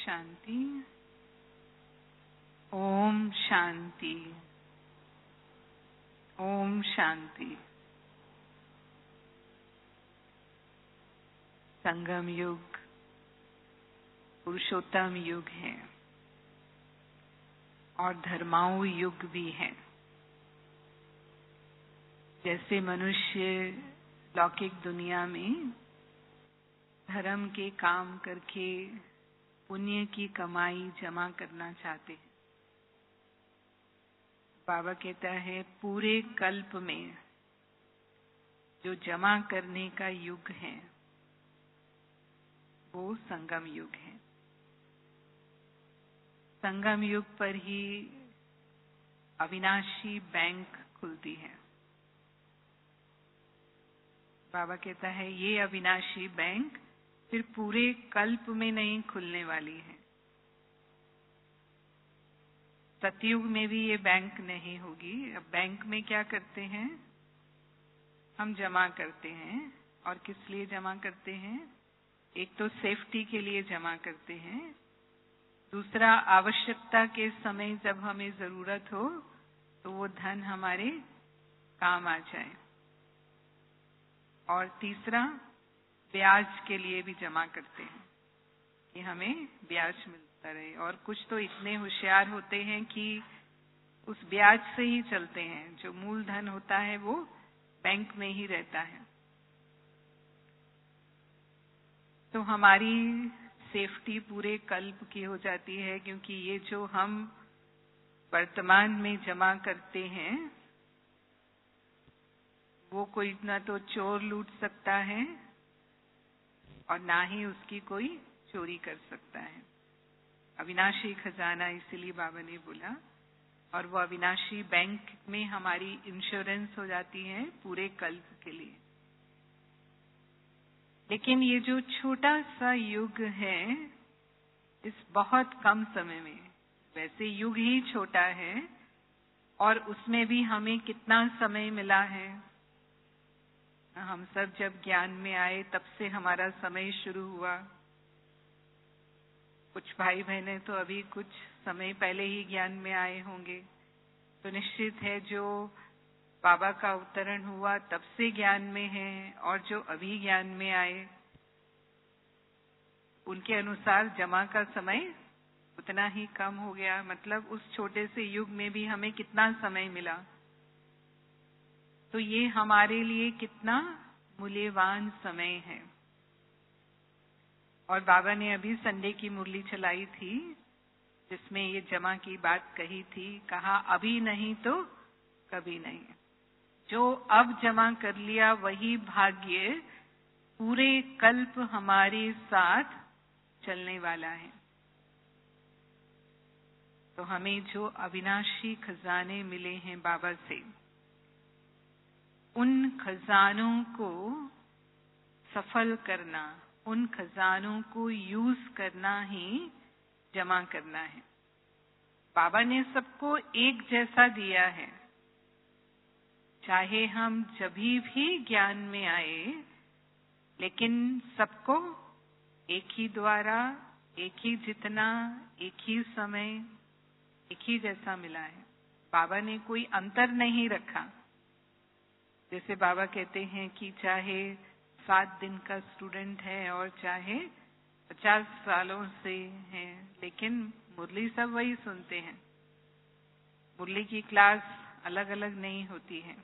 शांति। ओम शांति। ओम शांति। संगम युग पुरुषोत्तम युग है और धर्माऊ युग भी है। जैसे मनुष्य लौकिक दुनिया में धर्म के काम करके पुण्य की कमाई जमा करना चाहते हैं, बाबा कहता है पूरे कल्प में जो जमा करने का युग है वो संगम युग है। संगम युग पर ही अविनाशी बैंक खुलती है। बाबा कहता है ये अविनाशी बैंक फिर पूरे कल्प में नहीं खुलने वाली है। सतयुग में भी ये बैंक नहीं होगी। अब बैंक में क्या करते हैं? हम जमा करते हैं। और किस लिए जमा करते हैं? एक तो सेफ्टी के लिए जमा करते हैं, दूसरा आवश्यकता के समय जब हमें जरूरत हो तो वो धन हमारे काम आ जाए, और तीसरा ब्याज के लिए भी जमा करते हैं कि हमें ब्याज मिलता रहे। और कुछ तो इतने होशियार होते हैं कि उस ब्याज से ही चलते हैं। जो मूलधन होता है वो बैंक में ही रहता है। तो हमारी सेफ्टी पूरे कल्प की हो जाती है, क्योंकि ये जो हम वर्तमान में जमा करते हैं वो कोई ना तो चोर लूट सकता है और ना ही उसकी कोई चोरी कर सकता है। अविनाशी खजाना इसीलिए बाबा ने बोला। और वो अविनाशी बैंक में हमारी इंश्योरेंस हो जाती है पूरे कल्प के लिए। लेकिन ये जो छोटा सा युग है, इस बहुत कम समय में, वैसे युग ही छोटा है और उसमें भी हमें कितना समय मिला है। हम सब जब ज्ञान में आए तब से हमारा समय शुरू हुआ। कुछ भाई बहनें तो अभी कुछ समय पहले ही ज्ञान में आए होंगे। तो निश्चित है जो बाबा का अवतरण हुआ तब से ज्ञान में है, और जो अभी ज्ञान में आए उनके अनुसार जमा का समय उतना ही कम हो गया। मतलब उस छोटे से युग में भी हमें कितना समय मिला। तो ये हमारे लिए कितना मूल्यवान समय है। और बाबा ने अभी संडे की मुरली चलाई थी जिसमें ये जमा की बात कही थी। कहा अभी नहीं तो कभी नहीं। जो अब जमा कर लिया वही भाग्य पूरे कल्प हमारे साथ चलने वाला है। तो हमें जो अविनाशी खजाने मिले हैं बाबा से, उन खजानों को सफल करना, उन खजानों को यूज करना ही जमा करना है। बाबा ने सबको एक जैसा दिया है। चाहे हम जब भी ज्ञान में आए, लेकिन सबको एक ही द्वारा, एक ही जितना, एक ही समय, एक ही जैसा मिला है। बाबा ने कोई अंतर नहीं रखा। जैसे बाबा कहते हैं कि चाहे 7 दिन का स्टूडेंट है और चाहे 50 सालों से है, लेकिन मुरली सब वही सुनते हैं। मुरली की क्लास अलग अलग नहीं होती है,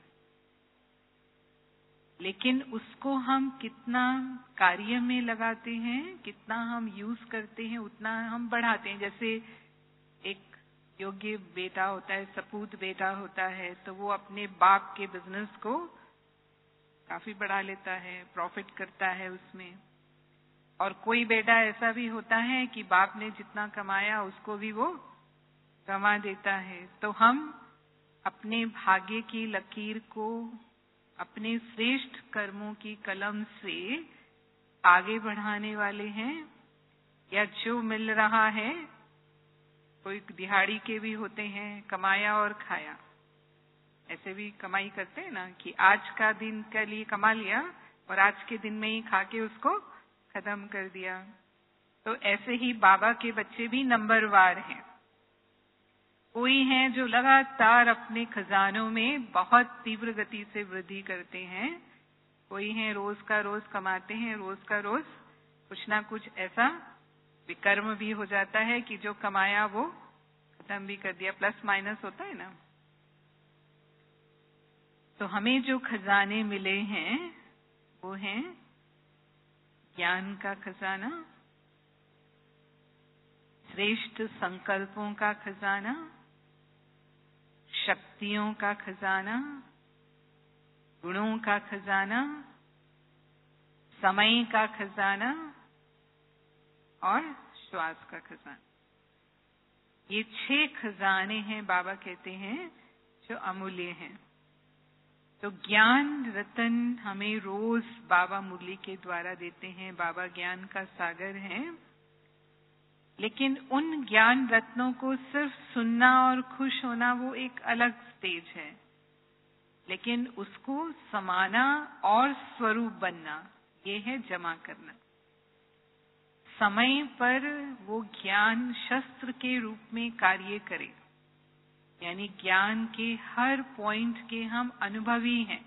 लेकिन उसको हम कितना कार्य में लगाते हैं, कितना हम यूज करते हैं, उतना हम बढ़ाते हैं। जैसे एक योग्य बेटा होता है, सपूत बेटा होता है, तो वो अपने बाप के बिजनेस को काफी बढ़ा लेता है, प्रॉफिट करता है उसमें। और कोई बेटा ऐसा भी होता है कि बाप ने जितना कमाया उसको भी वो कमा देता है। तो हम अपने भाग्य की लकीर को अपने श्रेष्ठ कर्मों की कलम से आगे बढ़ाने वाले हैं, या जो मिल रहा है, कोई दिहाड़ी के भी होते हैं, कमाया और खाया, ऐसे भी कमाई करते हैं ना कि आज का दिन के लिए कमा लिया और आज के दिन में ही खा के उसको खत्म कर दिया। तो ऐसे ही बाबा के बच्चे भी नंबरवार हैं। कोई हैं जो लगातार अपने खजानों में बहुत तीव्र गति से वृद्धि करते हैं, कोई हैं रोज का रोज कमाते हैं, रोज का रोज कुछ ना कुछ ऐसा विकर्म भी हो जाता है कि जो कमाया वो खत्म भी कर दिया, प्लस माइनस होता है ना। तो हमें जो खजाने मिले हैं वो हैं ज्ञान का खजाना, श्रेष्ठ संकल्पों का खजाना, शक्तियों का खजाना, गुणों का खजाना, समय का खजाना और श्वास का खजाना। ये 6 खजाने हैं, बाबा कहते हैं, जो अमूल्य हैं। तो ज्ञान रतन हमें रोज बाबा मुरली के द्वारा देते हैं। बाबा ज्ञान का सागर है, लेकिन उन ज्ञान रत्नों को सिर्फ सुनना और खुश होना वो एक अलग स्टेज है, लेकिन उसको समाना और स्वरूप बनना ये है जमा करना। समय पर वो ज्ञान शस्त्र के रूप में कार्य करे, यानी ज्ञान के हर पॉइंट के हम अनुभवी हैं।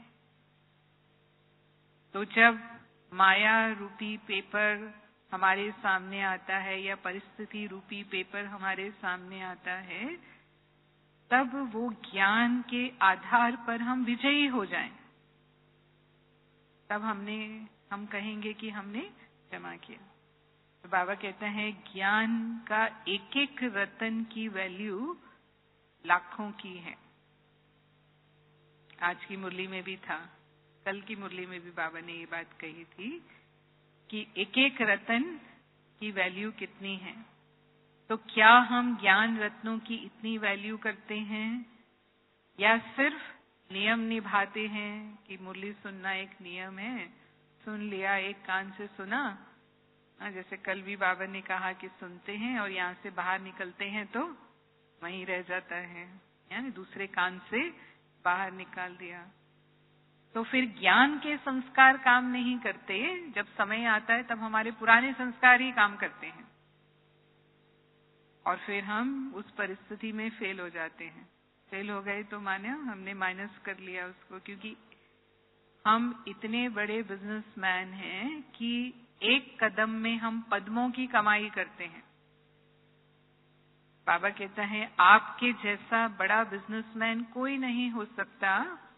तो जब माया रूपी पेपर हमारे सामने आता है या परिस्थिति रूपी पेपर हमारे सामने आता है, तब वो ज्ञान के आधार पर हम विजयी हो जाएं, तब हम कहेंगे कि हमने जमा किया। तो बाबा कहते हैं ज्ञान का एक एक रत्न की वैल्यू लाखों की है। आज की मुरली में भी था, कल की मुरली में भी बाबा ने ये बात कही थी कि एक एक रत्न की वैल्यू कितनी है। तो क्या हम ज्ञान रत्नों की इतनी वैल्यू करते हैं या सिर्फ नियम निभाते हैं कि मुरली सुनना एक नियम है, सुन लिया, एक कान से सुना, जैसे कल भी बाबा ने कहा कि सुनते हैं और यहाँ से बाहर निकलते हैं तो वहीं रह जाता है, यानी दूसरे कान से बाहर निकाल दिया। तो फिर ज्ञान के संस्कार काम नहीं करते। जब समय आता है तब हमारे पुराने संस्कार ही काम करते हैं और फिर हम उस परिस्थिति में फेल हो जाते हैं। फेल हो गए तो माने हमने माइनस कर लिया उसको, क्योंकि हम इतने बड़े बिजनेसमैन हैं कि एक कदम में हम पद्मों की कमाई करते हैं। बाबा कहता है आपके जैसा बड़ा बिजनेसमैन कोई नहीं हो सकता।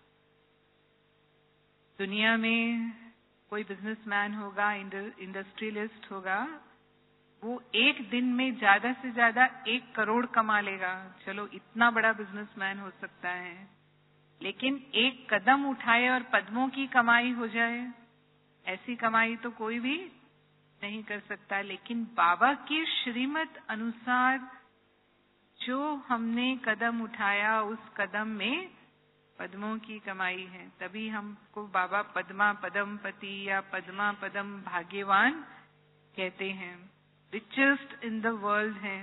दुनिया में कोई बिजनेसमैन होगा, इंडस्ट्रियलिस्ट होगा, वो एक दिन में ज्यादा से ज्यादा 1 करोड़ कमा लेगा। चलो इतना बड़ा बिजनेसमैन हो सकता है, लेकिन एक कदम उठाए और पद्मों की कमाई हो जाए, ऐसी कमाई तो कोई भी नहीं कर सकता। लेकिन बाबा की श्रीमत अनुसार जो हमने कदम उठाया उस कदम में पद्मों की कमाई है। तभी हमको बाबा पद्मा पदमपति या पद्मा पदम भाग्यवान कहते हैं, रिचेस्ट इन द वर्ल्ड हैं।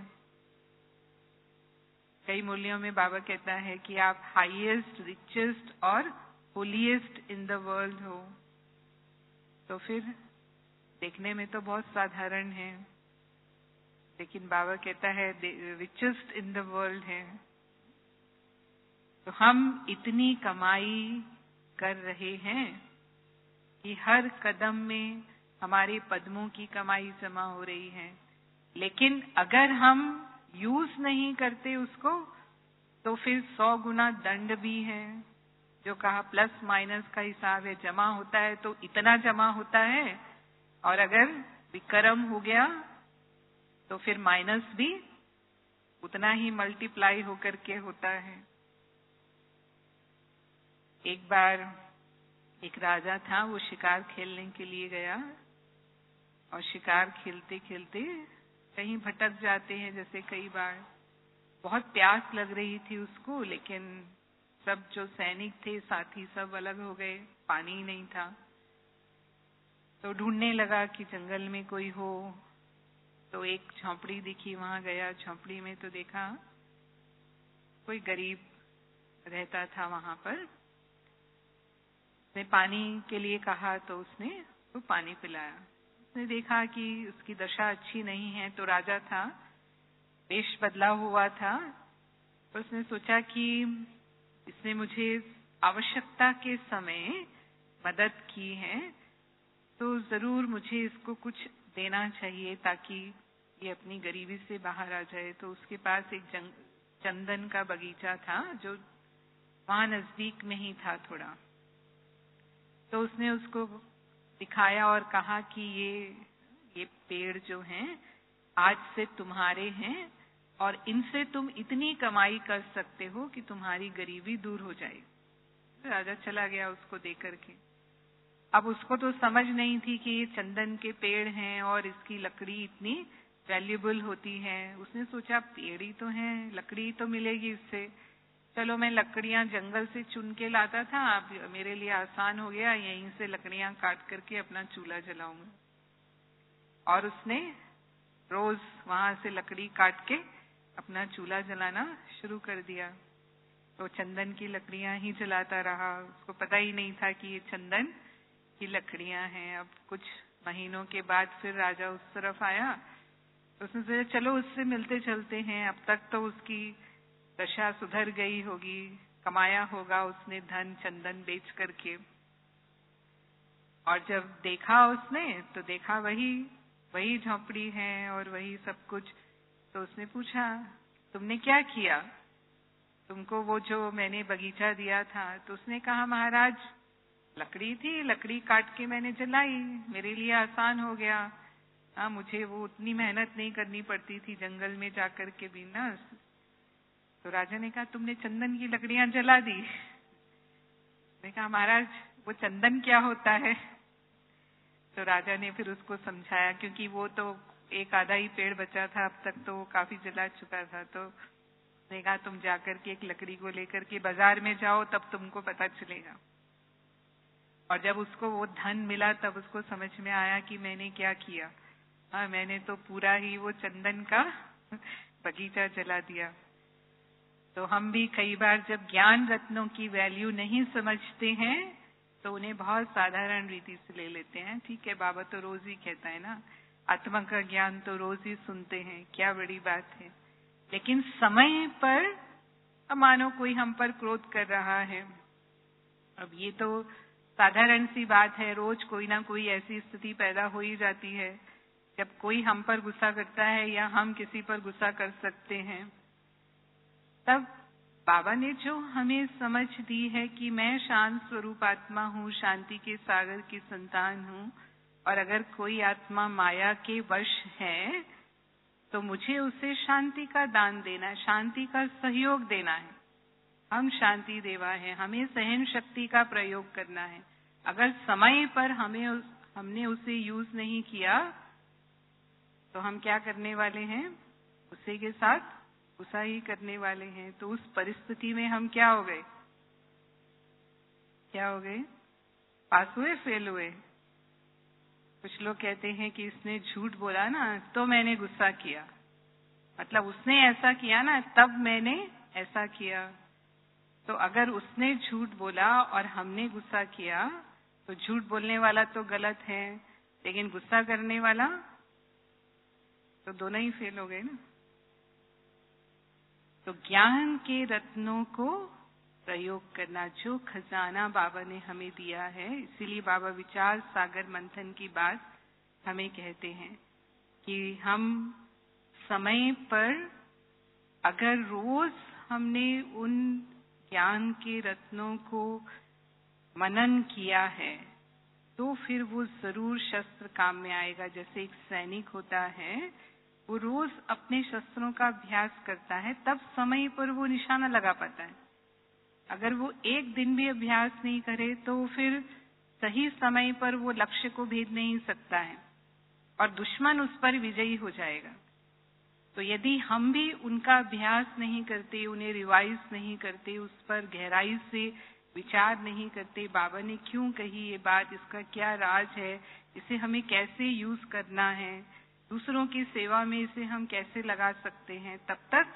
कई मूल्यों में बाबा कहता है कि आप हाईएस्ट, रिचेस्ट और होलीएस्ट इन द वर्ल्ड हो। तो फिर देखने में तो बहुत साधारण है, लेकिन बाबा कहता है रिचेस्ट इन द वर्ल्ड है। तो हम इतनी कमाई कर रहे हैं कि हर कदम में हमारे पद्मों की कमाई जमा हो रही है, लेकिन अगर हम यूज नहीं करते उसको तो फिर 100 गुना दंड भी है। जो कहा प्लस माइनस का हिसाब है, जमा होता है तो इतना जमा होता है, और अगर विक्रम हो गया तो फिर माइनस भी उतना ही मल्टीप्लाई होकर के होता है। एक बार एक राजा था, वो शिकार खेलने के लिए गया और शिकार खेलते खेलते कहीं भटक जाते हैं। जैसे कई बार बहुत प्यास लग रही थी उसको, लेकिन सब जो सैनिक थे साथी सब अलग हो गए, पानी ही नहीं था। तो ढूंढने लगा कि जंगल में कोई हो। तो एक झोंपड़ी दिखी, वहां गया। झोंपड़ी में तो देखा कोई गरीब रहता था वहां पर। उसने पानी के लिए कहा तो उसने तो पानी पिलाया। उसने देखा कि उसकी दशा अच्छी नहीं है, तो राजा था, वेश बदला हुआ था, तो उसने सोचा कि इसने मुझे आवश्यकता के समय मदद की है, तो जरूर मुझे इसको कुछ देना चाहिए ताकि ये अपनी गरीबी से बाहर आ जाए। तो उसके पास एक चंदन का बगीचा था जो वहां नजदीक में ही था थोड़ा, तो उसने उसको दिखाया और कहा कि ये पेड़ जो हैं आज से तुम्हारे हैं और इनसे तुम इतनी कमाई कर सकते हो कि तुम्हारी गरीबी दूर हो जाएगी। राजा चला गया उसको देकर के। अब उसको तो समझ नहीं थी कि ये चंदन के पेड़ हैं और इसकी लकड़ी इतनी वैल्यूएबल होती है। उसने सोचा पेड़ ही तो हैं, लकड़ी तो मिलेगी इससे, चलो मैं लकड़ियां जंगल से चुन के लाता था, अब मेरे लिए आसान हो गया, यहीं से लकड़ियां काट करके अपना चूल्हा जलाऊंगा। और उसने रोज वहां से लकड़ी काट के अपना चूल्हा जलाना शुरू कर दिया। तो चंदन की लकड़ियां ही जलाता रहा, उसको पता ही नहीं था कि ये चंदन की लकड़ियां हैं। अब कुछ महीनों के बाद फिर राजा उस तरफ आया, तो उसने सोचा चलो उससे मिलते चलते हैं, अब तक तो उसकी दशा सुधर गई होगी, कमाया होगा उसने धन चंदन बेच करके। और जब देखा उसने तो देखा वही झोंपड़ी है और वही सब कुछ। तो उसने पूछा तुमने क्या किया, तुमको वो जो मैंने बगीचा दिया था? तो उसने कहा महाराज लकड़ी थी, लकड़ी काट के मैंने जलाई, मेरे लिए आसान हो गया। मुझे वो उतनी मेहनत नहीं करनी पड़ती थी जंगल में जाकर के भी ना। तो राजा ने कहा तुमने चंदन की लकड़ियां जला दी। मैंने कहा महाराज वो चंदन क्या होता है? तो राजा ने फिर उसको समझाया, क्योंकि वो तो एक आधा ही पेड़ बचा था, अब तक तो वो काफी जला चुका था। तो उसने कहा तुम जाकर के एक लकड़ी को लेकर के बाजार में जाओ, तब तुमको पता चलेगा। और जब उसको वो धन मिला तब उसको समझ में आया कि मैंने क्या किया। मैंने तो पूरा ही वो चंदन का बगीचा जला दिया। तो हम भी कई बार जब ज्ञान रत्नों की वैल्यू नहीं समझते हैं तो उन्हें बहुत साधारण रीति से ले लेते हैं। ठीक है, बाबा तो रोज ही कहता है ना, आत्मा का ज्ञान तो रोज ही सुनते हैं, क्या बड़ी बात है। लेकिन समय पर मानो कोई हम पर क्रोध कर रहा है, अब ये तो साधारण सी बात है, रोज कोई ना कोई ऐसी स्थिति पैदा हो ही जाती है जब कोई हम पर गुस्सा करता है या हम किसी पर गुस्सा कर सकते हैं। तब बाबा ने जो हमें समझ दी है कि मैं शांत स्वरूप आत्मा हूँ, शांति के सागर की संतान हूँ, और अगर कोई आत्मा माया के वश है तो मुझे उसे शांति का दान देना है, शांति का सहयोग देना है। हम शांति देवा है, हमें सहन शक्ति का प्रयोग करना है। अगर समय पर हमने उसे यूज नहीं किया तो हम क्या करने वाले हैं? उसी के साथ गुस्सा ही करने वाले हैं। तो उस परिस्थिति में हम क्या हो गए? पास हुए, फेल हुए? कुछ लोग कहते हैं कि इसने झूठ बोला ना तो मैंने गुस्सा किया, मतलब उसने ऐसा किया ना तब मैंने ऐसा किया। तो अगर उसने झूठ बोला और हमने गुस्सा किया तो झूठ बोलने वाला तो गलत है, लेकिन गुस्सा करने वाला तो दोनों ही फेल हो गए ना। तो ज्ञान के रत्नों को प्रयोग करना, जो खजाना बाबा ने हमें दिया है, इसीलिए बाबा विचार सागर मंथन की बात हमें कहते हैं कि हम समय पर अगर रोज हमने उन ज्ञान के रत्नों को मनन किया है तो फिर वो जरूर शस्त्र काम में आएगा। जैसे एक सैनिक होता है, वो रोज अपने शस्त्रों का अभ्यास करता है, तब समय पर वो निशाना लगा पाता है। अगर वो एक दिन भी अभ्यास नहीं करे तो फिर सही समय पर वो लक्ष्य को भेद नहीं सकता है और दुश्मन उस पर विजयी हो जाएगा। तो यदि हम भी उनका अभ्यास नहीं करते, उन्हें रिवाइज नहीं करते, उस पर गहराई से विचार नहीं करते, बाबा ने क्यों कही ये बात, इसका क्या राज है, इसे हमें कैसे यूज करना है, दूसरों की सेवा में इसे हम कैसे लगा सकते हैं, तब तक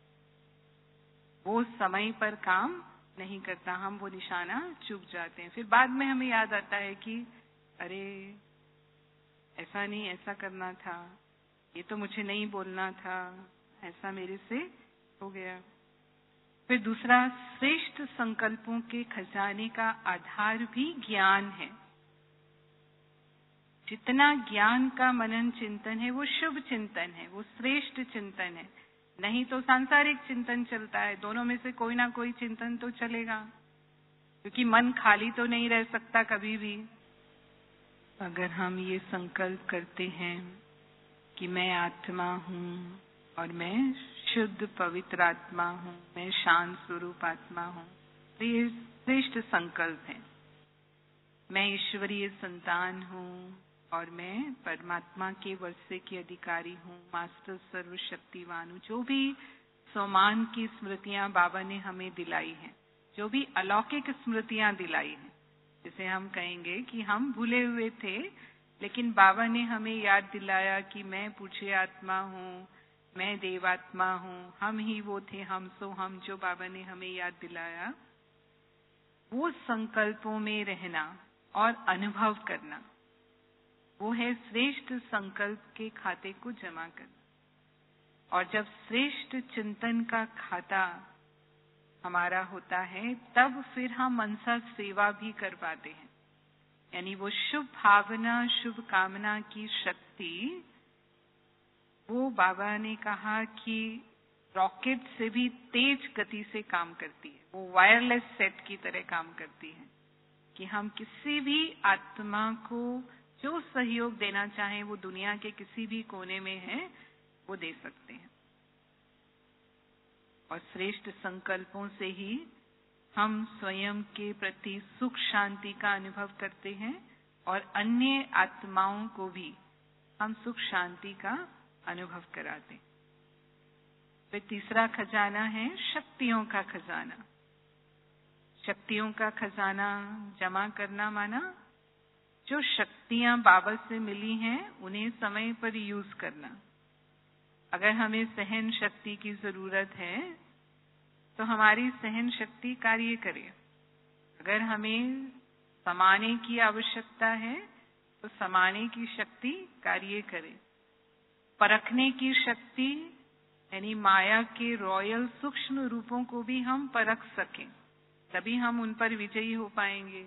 वो समय पर काम नहीं करता, हम वो निशाना चूक जाते हैं। फिर बाद में हमें याद आता है कि अरे ऐसा नहीं, ऐसा करना था, ये तो मुझे नहीं बोलना था, ऐसा मेरे से हो गया। फिर दूसरा, श्रेष्ठ संकल्पों के खजाने का आधार भी ज्ञान है। जितना ज्ञान का मनन चिंतन है वो शुभ चिंतन है, वो श्रेष्ठ चिंतन है। नहीं तो सांसारिक चिंतन चलता है, दोनों में से कोई ना कोई चिंतन तो चलेगा, क्योंकि मन खाली तो नहीं रह सकता कभी भी। अगर हम ये संकल्प करते हैं कि मैं आत्मा हूँ और मैं शुद्ध पवित्र आत्मा हूँ, मैं शांत स्वरूप आत्मा हूँ, तो ये श्रेष्ठ संकल्प है। मैं ईश्वरीय संतान हूँ और मैं परमात्मा के वर्षे की अधिकारी हूँ, मास्टर सर्वशक्तिवान हूँ। जो भी सोमान की स्मृतियां बाबा ने हमें दिलाई हैं, जो भी अलौकिक स्मृतियां दिलाई हैं, जैसे हम कहेंगे कि हम भूले हुए थे, लेकिन बाबा ने हमें याद दिलाया कि मैं पूज्य आत्मा हूँ, मैं देवात्मा हूँ, हम ही वो थे, हम सो हम, जो बाबा ने हमें याद दिलाया, वो संकल्पों में रहना और अनुभव करना, वो है श्रेष्ठ संकल्प के खाते को जमा करना। और जब श्रेष्ठ चिंतन का खाता हमारा होता है, तब फिर हम मनसा सेवा भी कर पाते हैं। यानी वो शुभ भावना, शुभ कामना की शक्ति, वो बाबा ने कहा कि रॉकेट से भी तेज गति से काम करती है, वो वायरलेस सेट की तरह काम करती है, कि हम किसी भी आत्मा को जो सहयोग देना चाहें, वो दुनिया के किसी भी कोने में है, वो दे सकते हैं। और श्रेष्ठ संकल्पों से ही हम स्वयं के प्रति सुख शांति का अनुभव करते हैं और अन्य आत्माओं को भी हम सुख शांति का अनुभव कराते हैं। फिर तीसरा खजाना है शक्तियों का खजाना। शक्तियों का खजाना जमा करना माना जो शक्तियां बाबा से मिली हैं उन्हें समय पर यूज करना। अगर हमें सहन शक्ति की जरूरत है तो हमारी सहन शक्ति कार्य करे। अगर हमें समाने की आवश्यकता है तो समाने की शक्ति कार्य करे। परखने की शक्ति यानी माया के रॉयल सूक्ष्म रूपों को भी हम परख सकें, तभी हम उन पर विजयी हो पाएंगे।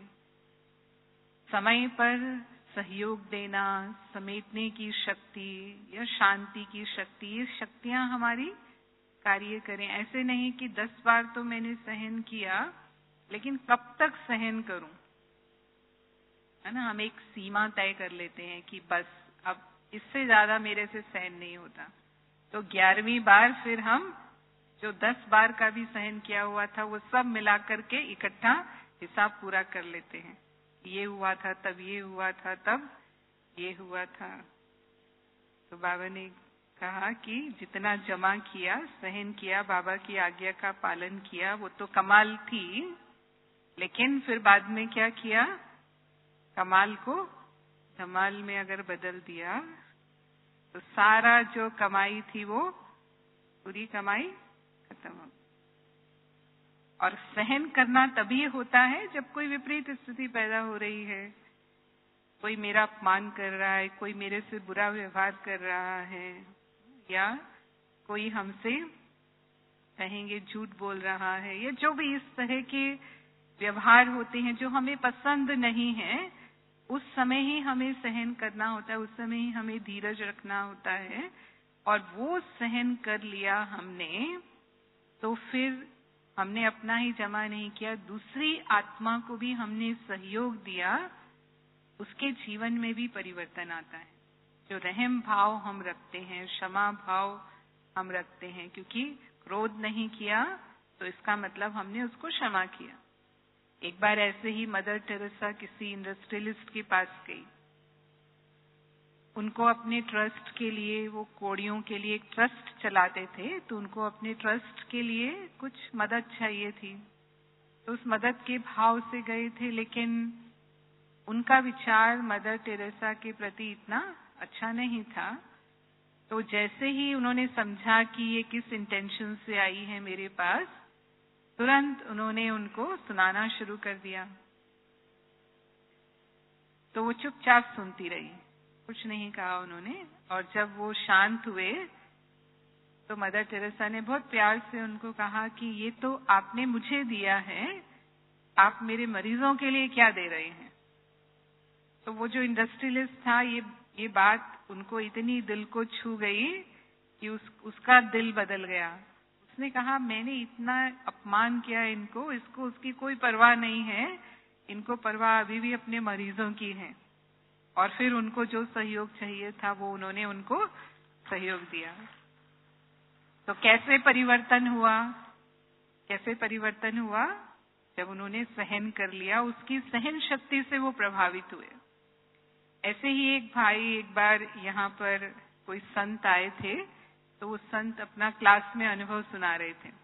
समय पर सहयोग देना, समेटने की शक्ति या शांति की शक्ति, ये शक्तियां हमारी कार्य करें। ऐसे नहीं कि 10 बार तो मैंने सहन किया, लेकिन कब तक सहन करूं, है ना। हम एक सीमा तय कर लेते हैं कि बस अब इससे ज्यादा मेरे से सहन नहीं होता, तो 11वीं बार फिर हम जो 10 बार का भी सहन किया हुआ था वो सब मिला करके इकट्ठा हिसाब पूरा कर लेते हैं। ये हुआ था, तब ये हुआ था, तब ये हुआ था। तो बाबा ने कहा कि जितना जमा किया, सहन किया, बाबा की आज्ञा का पालन किया, वो तो कमाल थी, लेकिन फिर बाद में क्या किया, कमाल को धमाल में अगर बदल दिया तो सारा जो कमाई थी वो पूरी कमाई खत्म हो। और सहन करना तभी होता है जब कोई विपरीत स्थिति पैदा हो रही है, कोई मेरा अपमान कर रहा है, कोई मेरे से बुरा व्यवहार कर रहा है, या कोई हमसे कहेंगे झूठ बोल रहा है, या जो भी इस तरह के व्यवहार होते हैं जो हमें पसंद नहीं है, उस समय ही हमें सहन करना होता है, उस समय ही हमें धीरज रखना होता है। और वो सहन कर लिया हमने, तो फिर हमने अपना ही जमा नहीं किया, दूसरी आत्मा को भी हमने सहयोग दिया, उसके जीवन में भी परिवर्तन आता है। जो रहम भाव हम रखते हैं, क्षमा भाव हम रखते हैं, क्योंकि क्रोध नहीं किया तो इसका मतलब हमने उसको क्षमा किया। एक बार ऐसे ही मदर टेरेसा किसी इंडस्ट्रियलिस्ट के पास गई। उनको अपने ट्रस्ट के लिए, वो कोड़ियों के लिए एक ट्रस्ट चलाते थे, तो उनको अपने ट्रस्ट के लिए कुछ मदद चाहिए थी। तो उस मदद के भाव से गए थे, लेकिन उनका विचार मदर टेरेसा के प्रति इतना अच्छा नहीं था। तो जैसे ही उन्होंने समझा कि ये किस इंटेंशन से आई है मेरे पास, तुरंत उन्होंने उनको सुनाना शुरू कर दिया। तो वो चुपचाप सुनती रही, कुछ नहीं कहा उन्होंने। और जब वो शांत हुए तो मदर टेरेसा ने बहुत प्यार से उनको कहा कि ये तो आपने मुझे दिया है, आप मेरे मरीजों के लिए क्या दे रहे हैं। तो वो जो इंडस्ट्रियलिस्ट था, ये बात उनको इतनी दिल को छू गई कि उसका दिल बदल गया। उसने कहा मैंने इतना अपमान किया इनको, इसको उसकी कोई परवाह नहीं है, इनको परवाह अभी भी अपने मरीजों की है। और फिर उनको जो सहयोग चाहिए था वो उन्होंने उनको सहयोग दिया। तो कैसे परिवर्तन हुआ? कैसे परिवर्तन हुआ? जब उन्होंने सहन कर लिया, उसकी सहन शक्ति से वो प्रभावित हुए। ऐसे ही एक भाई एक बार यहाँ पर कोई संत आए थे, तो वो संत अपना क्लास में अनुभव सुना रहे थे।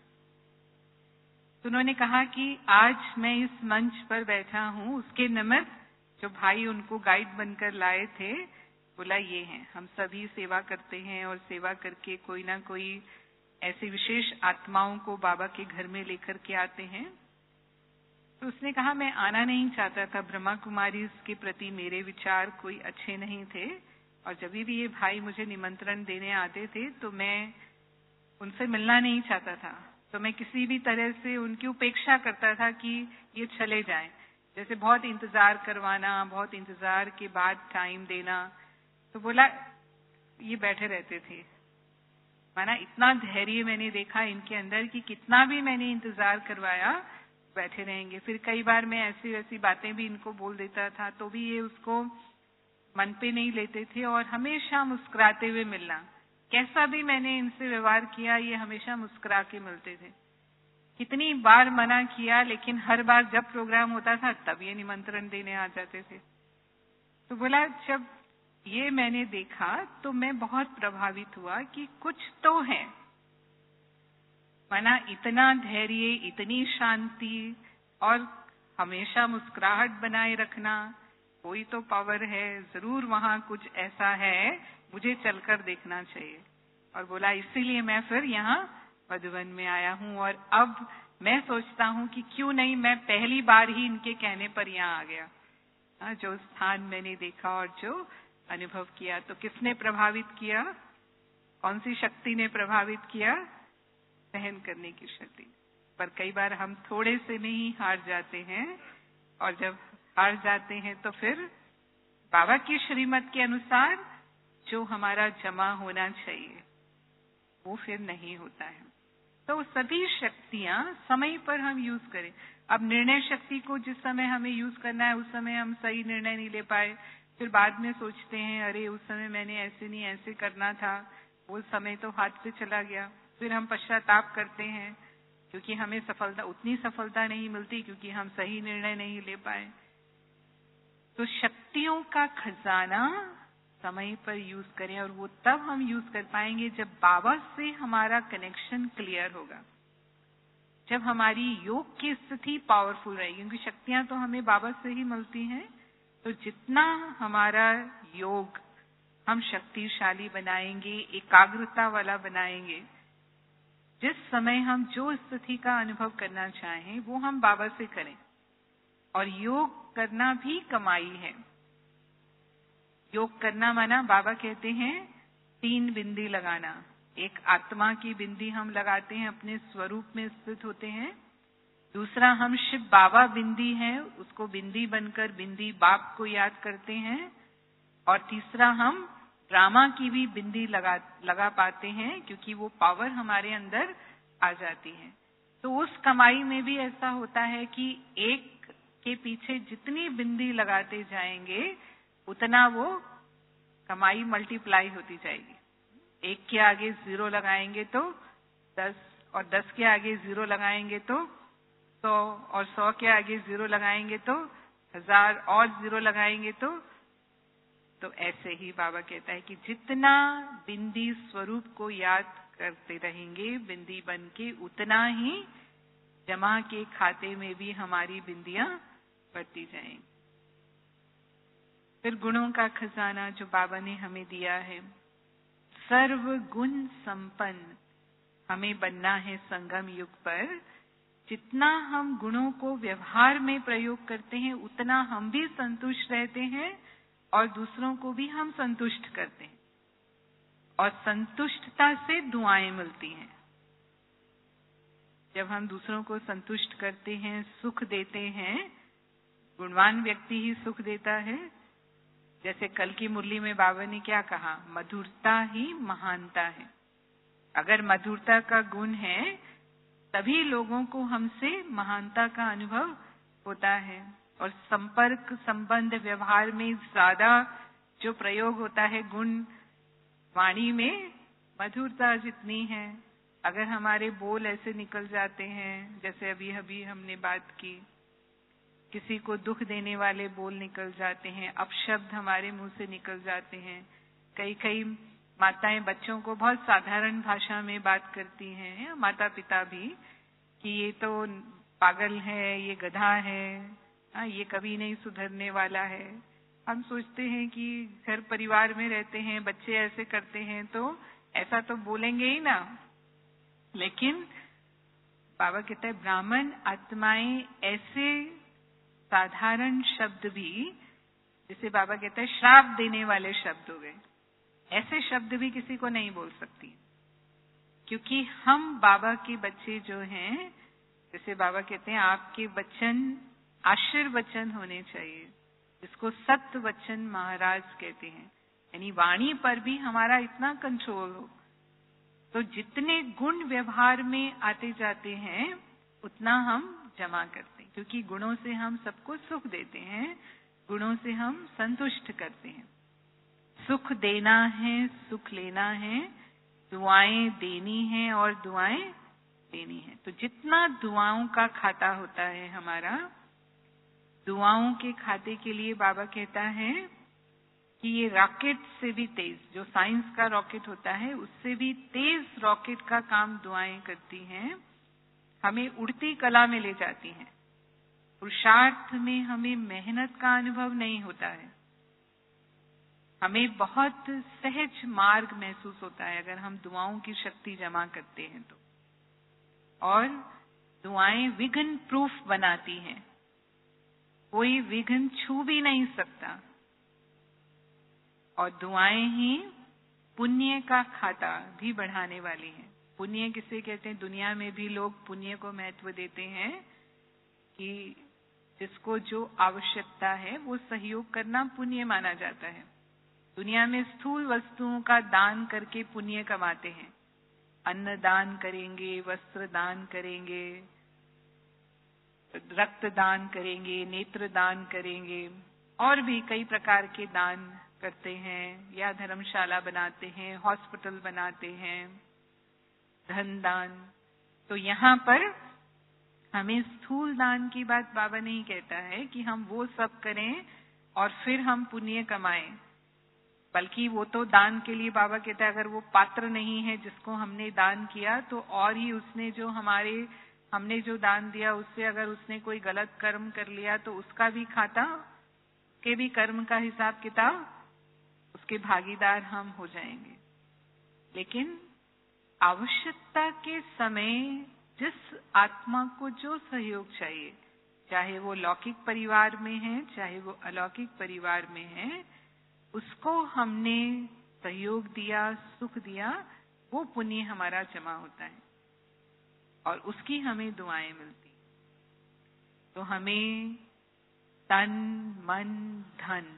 तो उन्होंने कहा कि आज मैं इस मंच पर बैठा हूँ, उसके निमित्त जो भाई उनको गाइड बनकर लाए थे, बोला ये हैं, हम सभी सेवा करते हैं और सेवा करके कोई ना कोई ऐसी विशेष आत्माओं को बाबा के घर में लेकर के आते हैं। तो उसने कहा मैं आना नहीं चाहता था, ब्रह्मा कुमारी के प्रति मेरे विचार कोई अच्छे नहीं थे, और जब भी ये भाई मुझे निमंत्रण देने आते थे तो मैं उनसे मिलना नहीं चाहता था। तो मैं किसी भी तरह से उनकी उपेक्षा करता था कि ये चले जाएं। जैसे बहुत इंतजार करवाना, बहुत इंतजार के बाद टाइम देना। तो बोला ये बैठे रहते थे। माना इतना धैर्य मैंने देखा इनके अंदर कि कितना भी मैंने इंतजार करवाया बैठे रहेंगे। फिर कई बार मैं ऐसी वैसी बातें भी इनको बोल देता था तो भी ये उसको मन पे नहीं लेते थे, और हमेशा मुस्कुराते हुए मिलना। कैसा भी मैंने इनसे व्यवहार किया, ये हमेशा मुस्कुरा के मिलते थे। कितनी बार मना किया, लेकिन हर बार जब प्रोग्राम होता था तब ये निमंत्रण देने आ जाते थे। तो बोला जब ये मैंने देखा तो मैं बहुत प्रभावित हुआ कि कुछ तो है। माना इतना धैर्य, इतनी शांति और हमेशा मुस्कुराहट बनाए रखना, कोई तो पावर है, जरूर वहां कुछ ऐसा है, मुझे चलकर देखना चाहिए। और बोला इसीलिए मैं फिर यहाँ मधुबन में आया हूँ, और अब मैं सोचता हूँ कि क्यों नहीं मैं पहली बार ही इनके कहने पर यहाँ आ गया। जो स्थान मैंने देखा और जो अनुभव किया, तो किसने प्रभावित किया? कौन सी शक्ति ने प्रभावित किया? सहन करने की शक्ति। पर कई बार हम थोड़े से में ही हार जाते हैं, और जब हार जाते हैं तो फिर बाबा की श्रीमत के अनुसार जो हमारा जमा होना चाहिए वो फिर नहीं होता है। तो सभी शक्तियां समय पर हम यूज करें। अब निर्णय शक्ति को जिस समय हमें यूज करना है उस समय हम सही निर्णय नहीं ले पाए, फिर बाद में सोचते हैं अरे उस समय मैंने ऐसे नहीं ऐसे करना था, वो समय तो हाथ से चला गया। फिर हम पश्चाताप करते हैं क्योंकि हमें उतनी सफलता नहीं मिलती, क्योंकि हम सही निर्णय नहीं ले पाए। तो शक्तियों का खजाना समय पर यूज करें, और वो तब हम यूज कर पाएंगे जब बाबा से हमारा कनेक्शन क्लियर होगा, जब हमारी योग की स्थिति पावरफुल रहेगी। क्योंकि शक्तियां तो हमें बाबा से ही मिलती हैं। तो जितना हमारा योग हम शक्तिशाली बनाएंगे, एकाग्रता वाला बनाएंगे, जिस समय हम जो स्थिति का अनुभव करना चाहें वो हम बाबा से करें। और योग करना भी कमाई है। योग करना माना बाबा कहते हैं 3 बिंदी लगाना। एक आत्मा की बिंदी हम लगाते हैं, अपने स्वरूप में स्थित होते हैं। दूसरा हम शिव बाबा बिंदी हैं, उसको बिंदी बनकर बिंदी बाप को याद करते हैं। और तीसरा हम ड्रामा की भी बिंदी लगा पाते हैं, क्योंकि वो पावर हमारे अंदर आ जाती है। तो उस कमाई में भी ऐसा होता है कि एक के पीछे जितनी बिंदी लगाते जाएंगे उतना वो कमाई मल्टीप्लाई होती जाएगी। 1 के आगे 0 लगाएंगे तो 10, और 10 के आगे 0 लगाएंगे तो 100, और 100 के आगे 0 लगाएंगे तो 1000, और 0 लगाएंगे तो ऐसे ही बाबा कहता है कि जितना बिंदी स्वरूप को याद करते रहेंगे बिंदी बन के, उतना ही जमा के खाते में भी हमारी बिंदियां बढ़ती जाएंगी। फिर गुणों का खजाना जो बाबा ने हमें दिया है, सर्व गुण संपन्न हमें बनना है संगम युग पर। जितना हम गुणों को व्यवहार में प्रयोग करते हैं उतना हम भी संतुष्ट रहते हैं और दूसरों को भी हम संतुष्ट करते हैं, और संतुष्टता से दुआएं मिलती हैं। जब हम दूसरों को संतुष्ट करते हैं, सुख देते हैं, गुणवान व्यक्ति ही सुख देता है। जैसे कल की मुरली में बाबा ने क्या कहा, मधुरता ही महानता है। अगर मधुरता का गुण है तभी लोगों को हमसे महानता का अनुभव होता है। और संपर्क, संबंध, व्यवहार में ज्यादा जो प्रयोग होता है गुण, वाणी में मधुरता जितनी है। अगर हमारे बोल ऐसे निकल जाते हैं, जैसे अभी अभी हमने बात की, किसी को दुख देने वाले बोल निकल जाते हैं, अपशब्द हमारे मुंह से निकल जाते हैं। कई माताएं बच्चों को बहुत साधारण भाषा में बात करती हैं, माता पिता भी, कि ये तो पागल है, ये गधा है, ये कभी नहीं सुधरने वाला है। हम सोचते हैं कि घर परिवार में रहते हैं, बच्चे ऐसे करते हैं तो ऐसा तो बोलेंगे ही ना। लेकिन बाबा कहते हैं ब्राह्मण आत्माएं ऐसे साधारण शब्द भी, जिसे बाबा कहते हैं श्राप देने वाले शब्द हो गए, ऐसे शब्द भी किसी को नहीं बोल सकती। क्योंकि हम बाबा के बच्चे जो हैं, जैसे बाबा कहते हैं आपके वचन आशीर्वचन होने चाहिए, जिसको सत्य वचन महाराज कहते हैं। यानी वाणी पर भी हमारा इतना कंट्रोल हो, तो जितने गुण व्यवहार में आते जाते हैं उतना हम जमा करते हैं। क्योंकि गुणों से हम सबको सुख देते हैं, गुणों से हम संतुष्ट करते हैं। सुख देना है, सुख लेना है, दुआएं देनी है और दुआएं लेनी है। तो जितना दुआओं का खाता होता है हमारा, दुआओं के खाते के लिए बाबा कहता है कि ये रॉकेट से भी तेज, जो साइंस का रॉकेट होता है उससे भी तेज रॉकेट का काम दुआएं करती हैं। हमें उड़ती कला में ले जाती हैं। पुरुषार्थ में हमें मेहनत का अनुभव नहीं होता है, हमें बहुत सहज मार्ग महसूस होता है अगर हम दुआओं की शक्ति जमा करते हैं तो। और दुआएं विघ्न प्रूफ बनाती हैं, कोई विघ्न छू भी नहीं सकता। और दुआएं ही पुण्य का खाता भी बढ़ाने वाली हैं। पुण्य किसे कहते हैं? दुनिया में भी लोग पुण्य को महत्व देते हैं कि जिसको जो आवश्यकता है वो सहयोग करना पुण्य माना जाता है। दुनिया में स्थूल वस्तुओं का दान करके पुण्य कमाते हैं। अन्न दान करेंगे, वस्त्र दान करेंगे, रक्त दान करेंगे, नेत्र दान करेंगे, और भी कई प्रकार के दान करते हैं, या धर्मशाला बनाते हैं, हॉस्पिटल बनाते हैं, धन दान। तो यहाँ पर हमें स्थूल दान की बात बाबा नहीं कहता है कि हम वो सब करें और फिर हम पुण्य कमाएं, बल्कि वो तो दान के लिए बाबा कहता है अगर वो पात्र नहीं है जिसको हमने दान किया, तो और ही उसने जो हमने जो दान दिया उससे अगर उसने कोई गलत कर्म कर लिया तो उसका भी खाता, उसके भी कर्म का हिसाब किताब, उसके भागीदार हम हो जाएंगे। लेकिन आवश्यकता के समय जिस आत्मा को जो सहयोग चाहिए, चाहे वो लौकिक परिवार में है चाहे वो अलौकिक परिवार में है, उसको हमने सहयोग दिया, सुख दिया, वो पुण्य हमारा जमा होता है और उसकी हमें दुआएं मिलती। तो हमें तन, मन, धन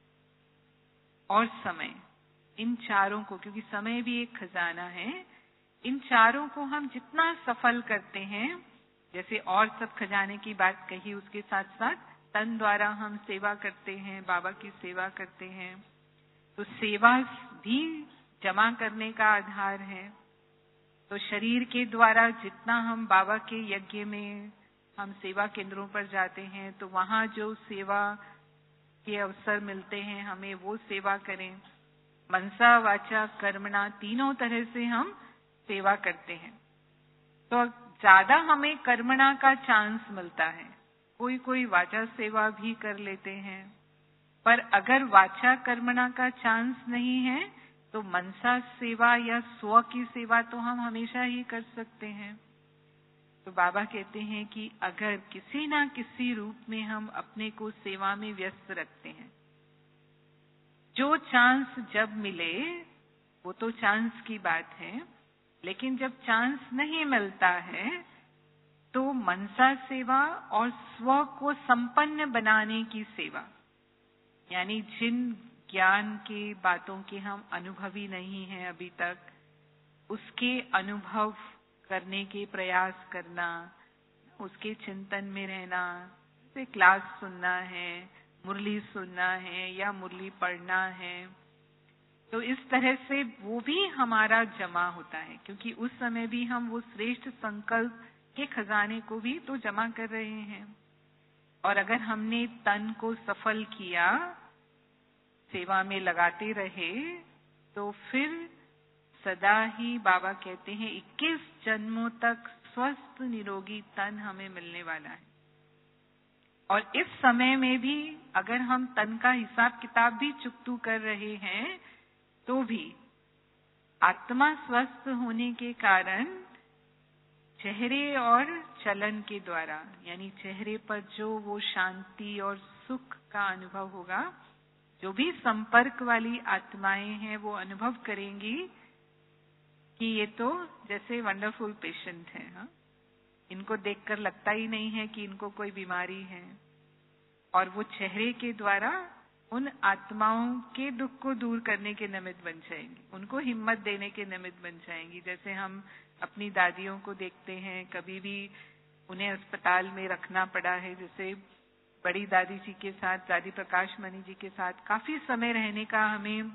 और समय, इन चारों को, क्योंकि समय भी एक खजाना है, इन चारों को हम जितना सफल करते हैं, जैसे और सब खजाने की बात कही, उसके साथ साथ तन द्वारा हम सेवा करते हैं, बाबा की सेवा करते हैं, तो सेवा भी जमा करने का आधार है। तो शरीर के द्वारा जितना हम बाबा के यज्ञ में, हम सेवा केंद्रों पर जाते हैं तो वहां जो सेवा के अवसर मिलते हैं हमें वो सेवा करें। मनसा, वाचा, कर्मणा, तीनों तरह से हम सेवा करते हैं। तो ज्यादा हमें कर्मणा का चांस मिलता है, कोई कोई वाचा सेवा भी कर लेते हैं, पर अगर वाचा कर्मणा का चांस नहीं है तो मनसा सेवा या स्व की सेवा तो हम हमेशा ही कर सकते हैं। तो बाबा कहते हैं कि अगर किसी ना किसी रूप में हम अपने को सेवा में व्यस्त रखते हैं, जो चांस जब मिले वो तो चांस की बात है, लेकिन जब चांस नहीं मिलता है तो मनसा सेवा और स्व को संपन्न बनाने की सेवा, यानी जिन ज्ञान के बातों के हम अनुभवी नहीं हैं अभी तक, उसके अनुभव करने के प्रयास करना, उसके चिंतन में रहना, जैसे क्लास सुनना है, मुरली सुनना है या मुरली पढ़ना है, तो इस तरह से वो भी हमारा जमा होता है, क्योंकि उस समय भी हम वो श्रेष्ठ संकल्प के खजाने को भी तो जमा कर रहे हैं। और अगर हमने तन को सफल किया, सेवा में लगाते रहे, तो फिर सदा ही बाबा कहते हैं 21 जन्मों तक स्वस्थ निरोगी तन हमें मिलने वाला है। और इस समय में भी अगर हम तन का हिसाब किताब भी चुकतू कर रहे हैं, तो भी आत्मा स्वस्थ होने के कारण चेहरे और चलन के द्वारा, यानी चेहरे पर जो वो शांति और सुख का अनुभव होगा, जो भी संपर्क वाली आत्माएं हैं वो अनुभव करेंगी कि ये तो जैसे वंडरफुल पेशेंट है। हाँ, इनको देखकर लगता ही नहीं है कि इनको कोई बीमारी है। और वो चेहरे के द्वारा उन आत्माओं के दुख को दूर करने के निमित्त बन जाएंगी, उनको हिम्मत देने के निमित्त बन जाएंगी। जैसे हम अपनी दादियों को देखते हैं, कभी भी उन्हें अस्पताल में रखना पड़ा है, जैसे बड़ी दादी जी के साथ, दादी प्रकाश मणि जी के साथ काफी समय रहने का हमें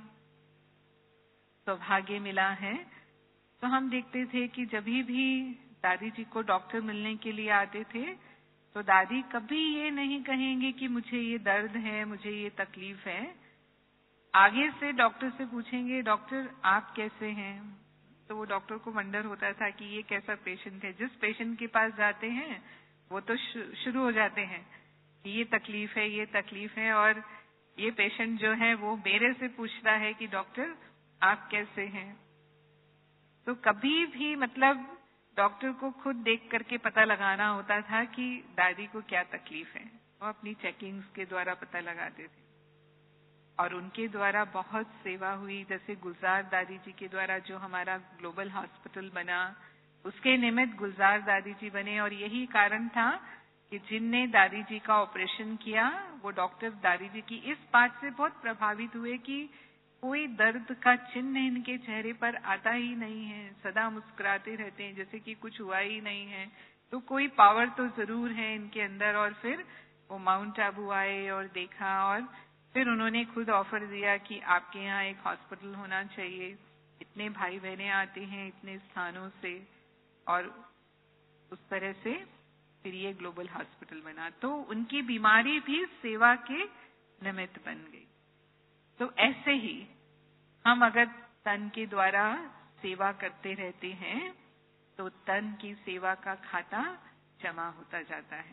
सौभाग्य मिला है। तो हम देखते थे कि जब भी दादी जी को डॉक्टर मिलने के लिए आते थे, तो दादी कभी ये नहीं कहेंगे कि मुझे ये दर्द है, मुझे ये तकलीफ है। आगे से डॉक्टर से पूछेंगे, डॉक्टर आप कैसे हैं? तो वो डॉक्टर को वंडर होता था कि ये कैसा पेशेंट है। जिस पेशेंट के पास जाते हैं वो तो शुरू हो जाते हैं कि ये तकलीफ है, ये तकलीफ है। और ये पेशेंट जो है वो मेरे से पूछता है कि डॉक्टर आप कैसे हैं। तो कभी भी मतलब डॉक्टर को खुद देख करके पता लगाना होता था कि दादी को क्या तकलीफ है। वो अपनी चेकिंग्स के द्वारा पता लगाते थे और उनके द्वारा बहुत सेवा हुई। जैसे गुलजार दादी जी के द्वारा जो हमारा ग्लोबल हॉस्पिटल बना, उसके निमित्त गुलजार दादी जी बने। और यही कारण था कि जिनने दादी जी का ऑपरेशन किया, वो डॉक्टर दादी जी की इस बात से बहुत प्रभावित हुए कि कोई दर्द का चिन्ह इनके चेहरे पर आता ही नहीं है, सदा मुस्कुराते रहते हैं जैसे कि कुछ हुआ ही नहीं है। तो कोई पावर तो जरूर है इनके अंदर। और फिर वो माउंट आबू आए और देखा, और फिर उन्होंने खुद ऑफर दिया कि आपके यहाँ एक हॉस्पिटल होना चाहिए, इतने भाई बहनें आते हैं इतने स्थानों से। और उस तरह से फिर ये ग्लोबल हॉस्पिटल बना। तो उनकी बीमारी भी सेवा के निमित्त बन गई। तो ऐसे ही हम अगर तन के द्वारा सेवा करते रहते हैं तो तन की सेवा का खाता जमा होता जाता है।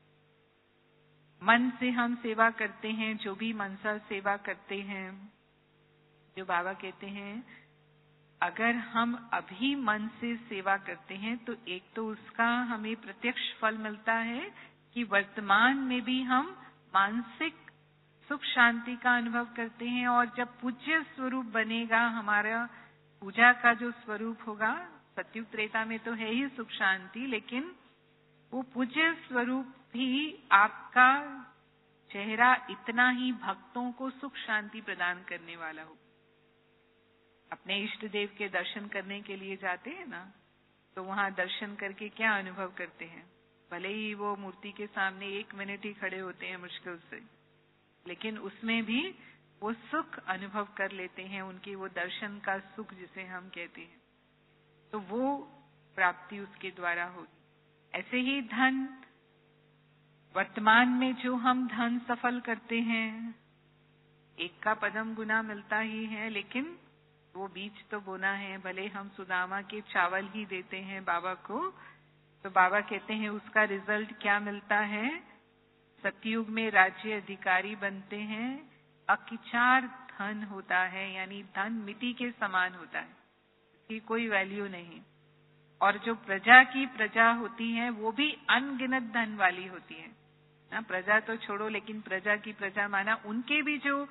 मन से हम सेवा करते हैं, जो भी मनसा सेवा करते हैं, जो बाबा कहते हैं अगर हम अभी मन से सेवा करते हैं तो एक तो उसका हमें प्रत्यक्ष फल मिलता है कि वर्तमान में भी हम मानसिक सुख शांति का अनुभव करते हैं। और जब पूज्य स्वरूप बनेगा, हमारा पूजा का जो स्वरूप होगा, सत्युग त्रेता में तो है ही सुख शांति, लेकिन वो पूज्य स्वरूप भी आपका चेहरा इतना ही भक्तों को सुख शांति प्रदान करने वाला हो। अपने इष्ट देव के दर्शन करने के लिए जाते हैं ना, तो वहां दर्शन करके क्या अनुभव करते हैं? भले ही वो मूर्ति के सामने 1 मिनट ही खड़े होते हैं मुश्किल से, लेकिन उसमें भी वो सुख अनुभव कर लेते हैं, उनके वो दर्शन का सुख जिसे हम कहते हैं। तो वो प्राप्ति उसके द्वारा होगी। ऐसे ही धन, वर्तमान में जो हम धन सफल करते हैं, एक का पदम गुना मिलता ही है, लेकिन वो बीज तो बोना है। भले हम सुदामा के चावल ही देते हैं बाबा को, तो बाबा कहते हैं उसका रिजल्ट क्या मिलता है? सतयुग में राज्य अधिकारी बनते हैं, अकिचार धन होता है, यानी धन मिट्टी के समान होता है, इसकी कोई वैल्यू नहीं। और जो प्रजा की प्रजा होती है वो भी अनगिनत धन वाली होती है ना। प्रजा तो छोड़ो, लेकिन प्रजा की प्रजा माना उनके भी जो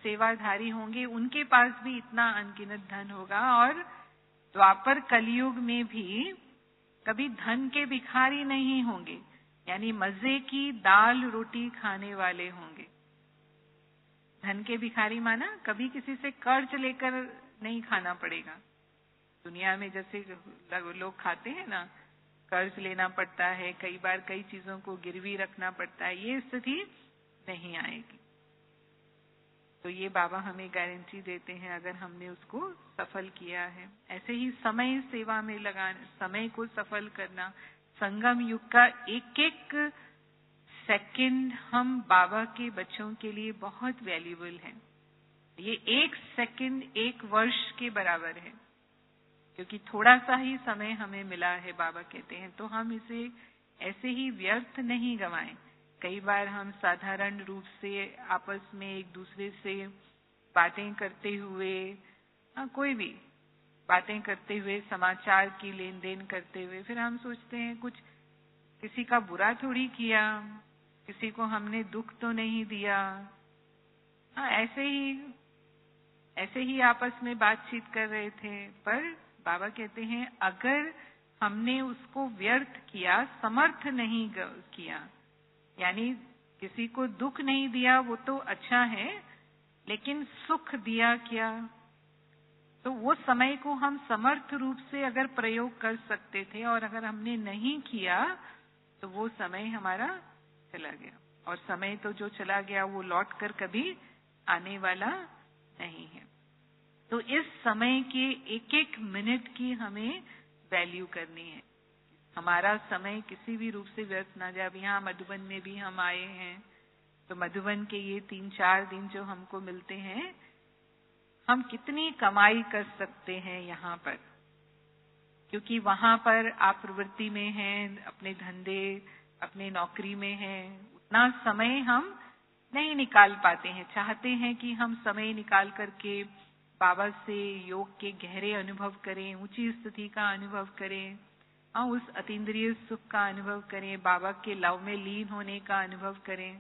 सेवाधारी होंगे उनके पास भी इतना अनगिनत धन होगा। और द्वापर कलयुग में भी कभी धन के भिखारी नहीं होंगे, यानी मजे की दाल रोटी खाने वाले होंगे। धन के भिखारी माना कभी किसी से कर्ज लेकर नहीं खाना पड़ेगा। दुनिया में जैसे लोग खाते हैं ना, कर्ज लेना पड़ता है, कई बार कई चीजों को गिरवी रखना पड़ता है, ये स्थिति नहीं आएगी। तो ये बाबा हमें गारंटी देते हैं अगर हमने उसको सफल किया है। ऐसे ही समय सेवा में लगाना, समय को सफल करना। संगम युग का एक एक सेकंड हम बाबा के बच्चों के लिए बहुत वैल्यूबल है। ये एक सेकंड एक वर्ष के बराबर है, क्योंकि थोड़ा सा ही समय हमें मिला है, बाबा कहते हैं। तो हम इसे ऐसे ही व्यर्थ नहीं गंवाएं। कई बार हम साधारण रूप से आपस में एक दूसरे से बातें करते हुए, कोई भी बातें करते हुए, समाचार की लेन देन करते हुए, फिर हम सोचते हैं कुछ किसी का बुरा थोड़ी किया, किसी को हमने दुख तो नहीं दिया। ऐसे ही आपस में बातचीत कर रहे थे। पर बाबा कहते हैं अगर हमने उसको व्यर्थ किया, समर्थ नहीं किया, यानी किसी को दुख नहीं दिया, वो तो अच्छा है, लेकिन सुख दिया क्या? तो वो समय को हम समर्थ रूप से अगर प्रयोग कर सकते थे, और अगर हमने नहीं किया तो वो समय हमारा चला गया। और समय तो जो चला गया वो लौट कर कभी आने वाला नहीं है। तो इस समय के एक एक मिनट की हमें वैल्यू करनी है। हमारा समय किसी भी रूप से व्यर्थ ना जाए। यहाँ मधुबन में भी हम आए हैं, तो मधुबन के ये 3-4 दिन जो हमको मिलते हैं, हम कितनी कमाई कर सकते हैं यहाँ पर, क्योंकि वहां पर आप प्रवृत्ति में हैं, अपने धंधे, अपने नौकरी में हैं, उतना समय हम नहीं निकाल पाते हैं। चाहते हैं कि हम समय निकाल करके बाबा से योग के गहरे अनुभव करें, ऊंची स्थिति का अनुभव करें, उस अतीन्द्रिय सुख का अनुभव करें, बाबा के लव में लीन होने का अनुभव करें,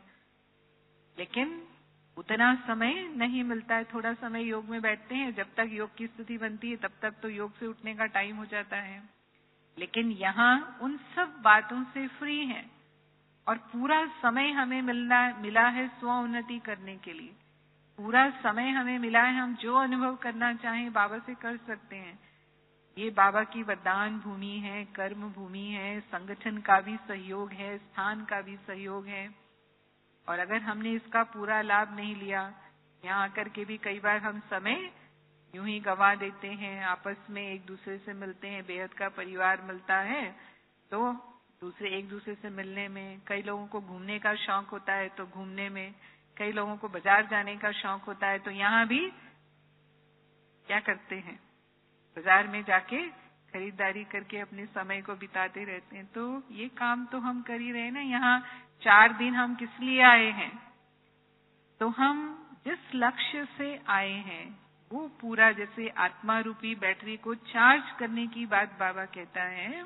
लेकिन उतना समय नहीं मिलता है। थोड़ा समय योग में बैठते हैं, जब तक योग की स्थिति बनती है तब तक तो योग से उठने का टाइम हो जाता है। लेकिन यहाँ उन सब बातों से फ्री है, और पूरा समय हमें मिला है स्व उन्नति करने के लिए। पूरा समय हमें मिला है, हम जो अनुभव करना चाहें बाबा से कर सकते हैं। ये बाबा की वरदान भूमि है, कर्म भूमि है, संगठन का भी सहयोग है, स्थान का भी सहयोग है। और अगर हमने इसका पूरा लाभ नहीं लिया, यहाँ आकर के भी कई बार हम समय यूं ही गंवा देते हैं। आपस में एक दूसरे से मिलते हैं, बेहद का परिवार मिलता है, तो एक दूसरे से मिलने में, कई लोगों को घूमने का शौक होता है तो घूमने में, कई लोगों को बाजार जाने का शौक होता है, तो यहाँ भी क्या करते हैं, बाजार में जाके खरीदारी करके अपने समय को बिताते रहते हैं। तो ये काम तो हम कर ही रहे हैं ना। यहाँ 4 दिन हम किस लिए आए हैं? तो हम जिस लक्ष्य से आए हैं वो पूरा, जैसे आत्मा रूपी बैटरी को चार्ज करने की बात बाबा कहता है,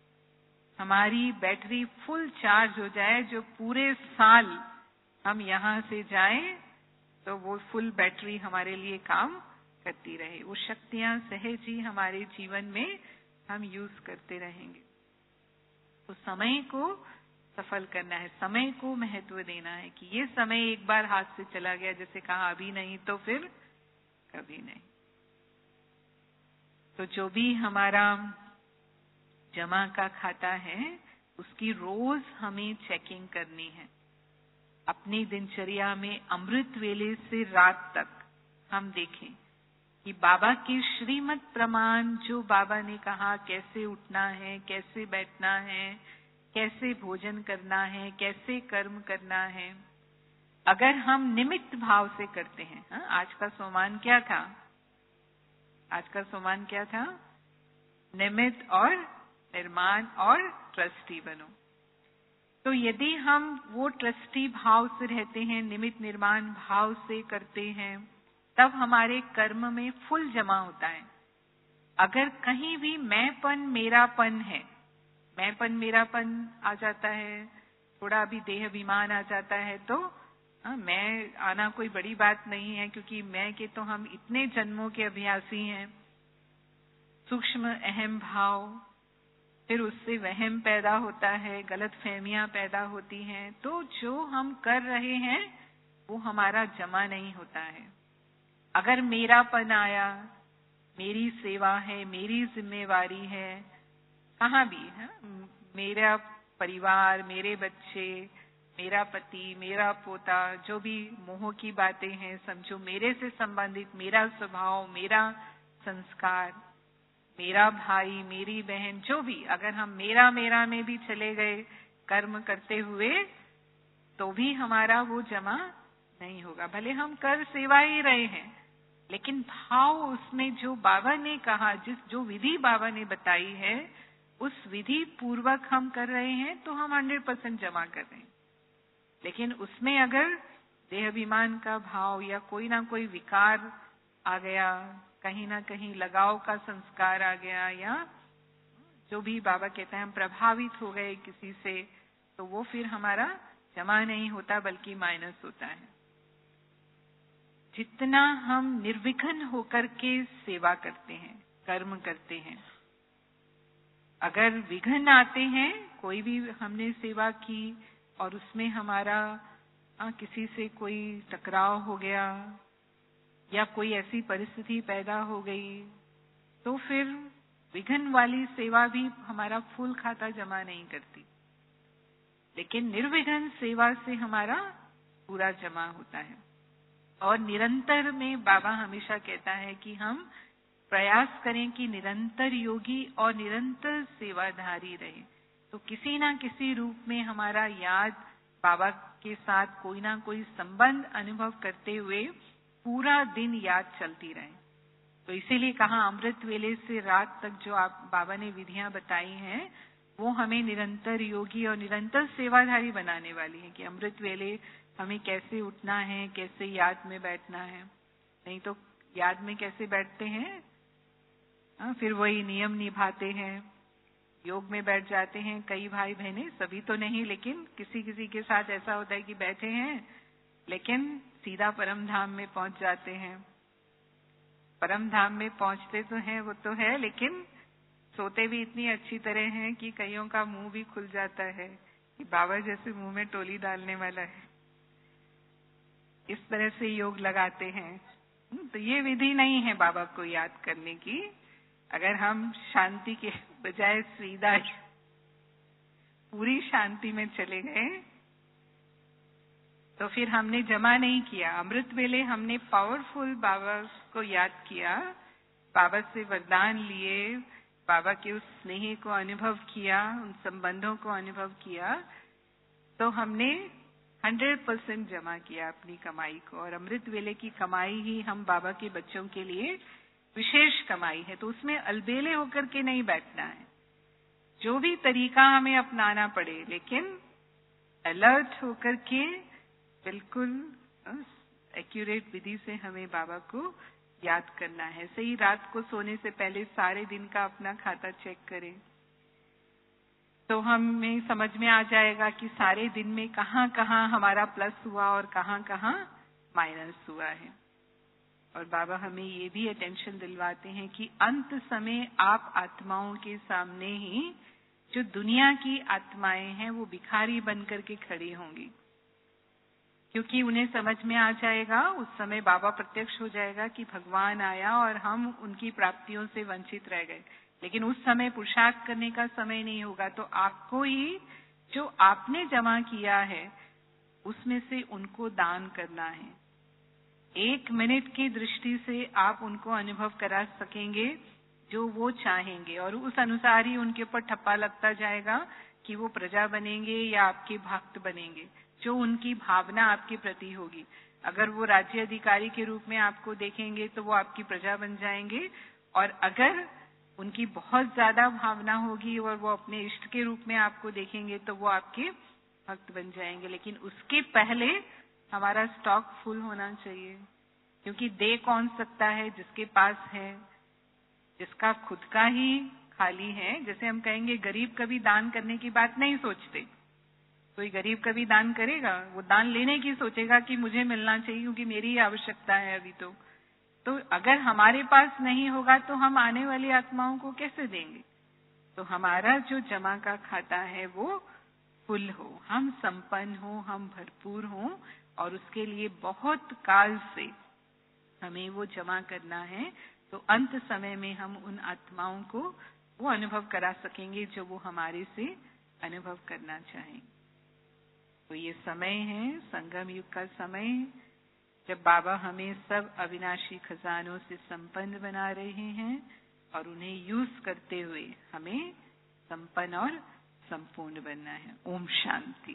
हमारी बैटरी फुल चार्ज हो जाए, जो पूरे साल हम यहाँ से जाएं तो वो फुल बैटरी हमारे लिए काम करती रहे। वो शक्तियां सहज ही हमारे जीवन में हम यूज करते रहेंगे। तो समय को सफल करना है, समय को महत्व देना है कि ये समय एक बार हाथ से चला गया, जैसे कहा अभी नहीं तो फिर कभी नहीं। तो जो भी हमारा जमा का खाता है उसकी रोज हमें चेकिंग करनी है। अपनी दिनचर्या में अमृत वेले से रात तक हम देखें कि बाबा के श्रीमत प्रमाण, जो बाबा ने कहा कैसे उठना है, कैसे बैठना है, कैसे भोजन करना है, कैसे कर्म करना है, अगर हम निमित्त भाव से करते हैं। आज का सोमान क्या था? आज का सोमान क्या था? निमित्त और निर्माण और ट्रस्टी बनो। तो यदि हम वो ट्रस्टी भाव से रहते हैं, निमित्त निर्माण भाव से करते हैं, तब हमारे कर्म में फुल जमा होता है। अगर कहीं भी मैंपन मेरापन है, मैंपन मेरापन आ जाता है, थोड़ा भी देह अभिमान आ जाता है, तो मैं आना कोई बड़ी बात नहीं है, क्योंकि मैं के तो हम इतने जन्मों के अभ्यासी हैं। सूक्ष्म अहम भाव, फिर उससे वहम पैदा होता है, गलत फहमियां पैदा होती हैं। तो जो हम कर रहे हैं वो हमारा जमा नहीं होता है। अगर मेरापन आया, मेरी सेवा है, मेरी जिम्मेवारी है, कहाँ भी है, मेरा परिवार, मेरे बच्चे, मेरा पति, मेरा पोता, जो भी मोह की बातें हैं, समझो मेरे से संबंधित, मेरा स्वभाव, मेरा संस्कार, मेरा भाई, मेरी बहन, जो भी, अगर हम मेरा मेरा में भी चले गए कर्म करते हुए, तो भी हमारा वो जमा नहीं होगा। भले हम कर सेवा ही रहे हैं, लेकिन भाव उसमें जो बाबा ने कहा, जो विधि बाबा ने बताई है, उस विधि पूर्वक हम कर रहे हैं तो हम 100% जमा कर रहे हैं। लेकिन उसमें अगर देहाभिमान का भाव या कोई ना कोई विकार आ गया, कहीं ना कहीं लगाव का संस्कार आ गया, या जो भी बाबा कहते हैं हम प्रभावित हो गए किसी से, तो वो फिर हमारा जमा नहीं होता बल्कि माइनस होता है। जितना हम निर्विघ्न होकर के सेवा करते हैं, कर्म करते हैं, अगर विघ्न आते हैं, कोई भी हमने सेवा की और उसमें हमारा किसी से कोई टकराव हो गया या कोई ऐसी परिस्थिति पैदा हो गई, तो फिर विघ्न वाली सेवा भी हमारा फुल खाता जमा नहीं करती। लेकिन निर्विघ्न सेवा से हमारा पूरा जमा होता है। और निरंतर में बाबा हमेशा कहता है कि हम प्रयास करें कि निरंतर योगी और निरंतर सेवाधारी रहे। तो किसी ना किसी रूप में हमारा याद बाबा के साथ कोई ना कोई संबंध अनुभव करते हुए पूरा दिन याद चलती रहे। तो इसीलिए कहा अमृत वेले से रात तक जो आप बाबा ने विधियां बताई हैं, वो हमें निरंतर योगी और निरंतर सेवाधारी बनाने वाली है कि अमृत वेले हमें कैसे उठना है, कैसे याद में बैठना है। नहीं तो याद में कैसे बैठते हैं, फिर वही नियम निभाते हैं, योग में बैठ जाते हैं। कई भाई बहनें, सभी तो नहीं, लेकिन किसी किसी के साथ ऐसा होता है कि बैठे हैं लेकिन सीधा परम धाम में पहुंच जाते हैं। परम धाम में पहुंचते तो हैं, वो तो है, लेकिन सोते भी इतनी अच्छी तरह हैं कि कईयों का मुंह भी खुल जाता है कि बाबा जैसे मुंह में टोली डालने वाला है। इस तरह से योग लगाते हैं। तो ये विधि नहीं है बाबा को याद करने की। अगर हम शांति के बजाय सीधा पूरी शांति में चले गए तो फिर हमने जमा नहीं किया। अमृत वेले हमने पावरफुल बाबा को याद किया, बाबा से वरदान लिए, बाबा के उस स्नेह को अनुभव किया, उन संबंधों को अनुभव किया, तो हमने 100% जमा किया अपनी कमाई को। और अमृत वेले की कमाई ही हम बाबा के बच्चों के लिए विशेष कमाई है। तो उसमें अलबेले होकर के नहीं बैठना है। जो भी तरीका हमें अपनाना पड़े, लेकिन अलर्ट होकर के बिल्कुल एक्यूरेट विधि से हमें बाबा को याद करना है। सही रात को सोने से पहले सारे दिन का अपना खाता चेक करें तो हमें समझ में आ जाएगा कि सारे दिन में कहाँ कहाँ हमारा प्लस हुआ और कहाँ कहाँ माइनस हुआ है। और बाबा हमें ये भी अटेंशन दिलवाते हैं कि अंत समय आप आत्माओं के सामने ही जो दुनिया की आत्माएं हैं वो भिखारी बनकर के खड़ी होंगी, क्योंकि उन्हें समझ में आ जाएगा, उस समय बाबा प्रत्यक्ष हो जाएगा कि भगवान आया और हम उनकी प्राप्तियों से वंचित रह गए। लेकिन उस समय पुरुषार्थ करने का समय नहीं होगा, तो आपको ही जो आपने जमा किया है उसमें से उनको दान करना है। 1 मिनट की दृष्टि से आप उनको अनुभव करा सकेंगे जो वो चाहेंगे, और उस अनुसार ही उनके ऊपर ठप्पा लगता जाएगा कि वो प्रजा बनेंगे या आपके भक्त बनेंगे, जो उनकी भावना आपके प्रति होगी। अगर वो राज्य अधिकारी के रूप में आपको देखेंगे तो वो आपकी प्रजा बन जाएंगे, और अगर उनकी बहुत ज्यादा भावना होगी और वो अपने इष्ट के रूप में आपको देखेंगे तो वो आपके भक्त बन जाएंगे। लेकिन उसके पहले हमारा स्टॉक फुल होना चाहिए, क्योंकि दे कौन सकता है जिसके पास है, जिसका खुद का ही खाली है। जैसे हम कहेंगे गरीब कभी दान करने की बात नहीं सोचते, कोई गरीब कभी दान करेगा? वो दान लेने की सोचेगा कि मुझे मिलना चाहिए क्योंकि मेरी आवश्यकता है अभी। तो अगर हमारे पास नहीं होगा तो हम आने वाली आत्माओं को कैसे देंगे? तो हमारा जो जमा का खाता है वो फुल हो, हम संपन्न हो, हम भरपूर हो, और उसके लिए बहुत काल से हमें वो जमा करना है। तो अंत समय में हम उन आत्माओं को वो अनुभव करा सकेंगे जो वो हमारे से अनुभव करना चाहें। तो ये समय है संगम युग का समय, जब बाबा हमें सब अविनाशी खजानों से संपन्न बना रहे हैं और उन्हें यूज करते हुए हमें संपन्न और संपूर्ण बनना है। ओम शांति।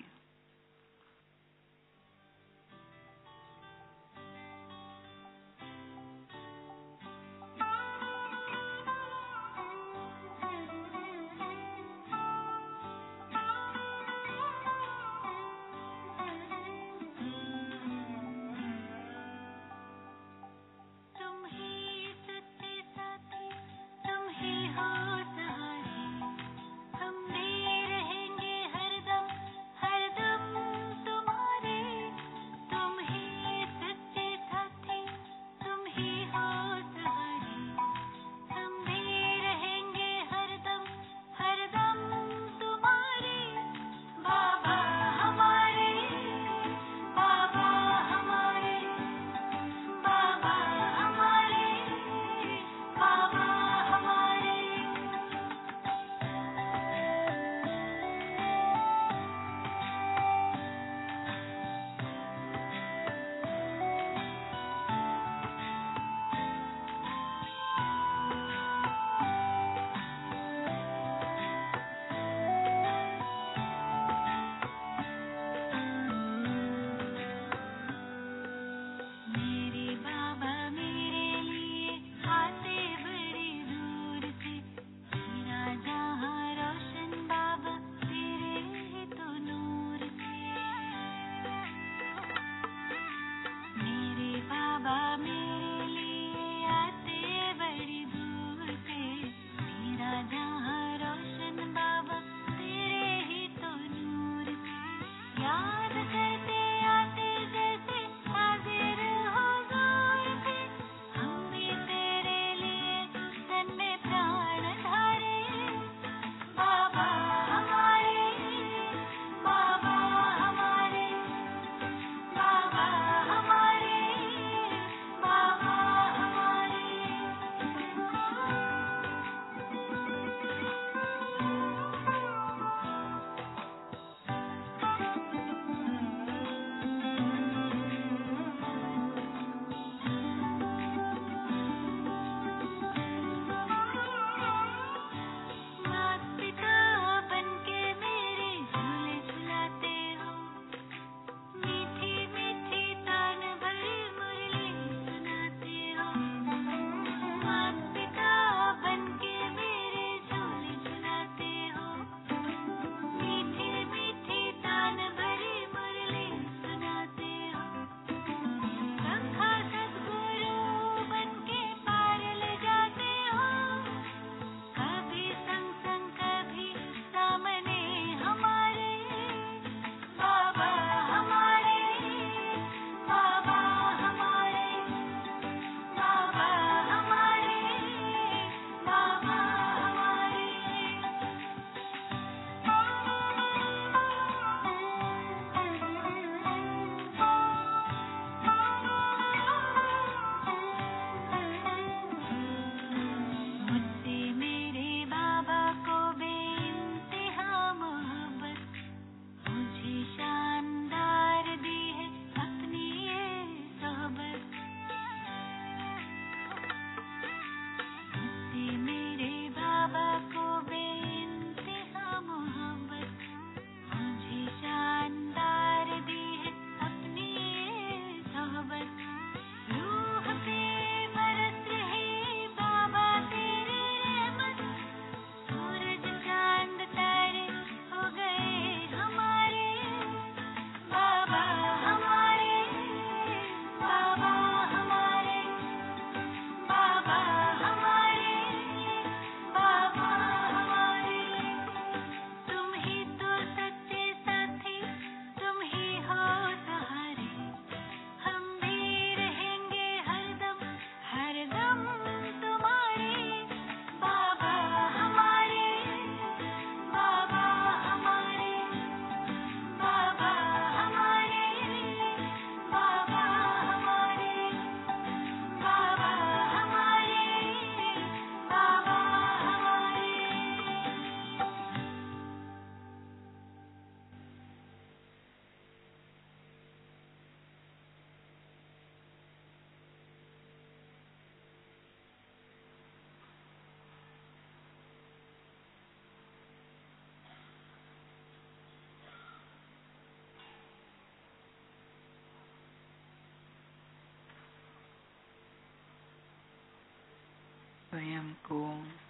स्वयं को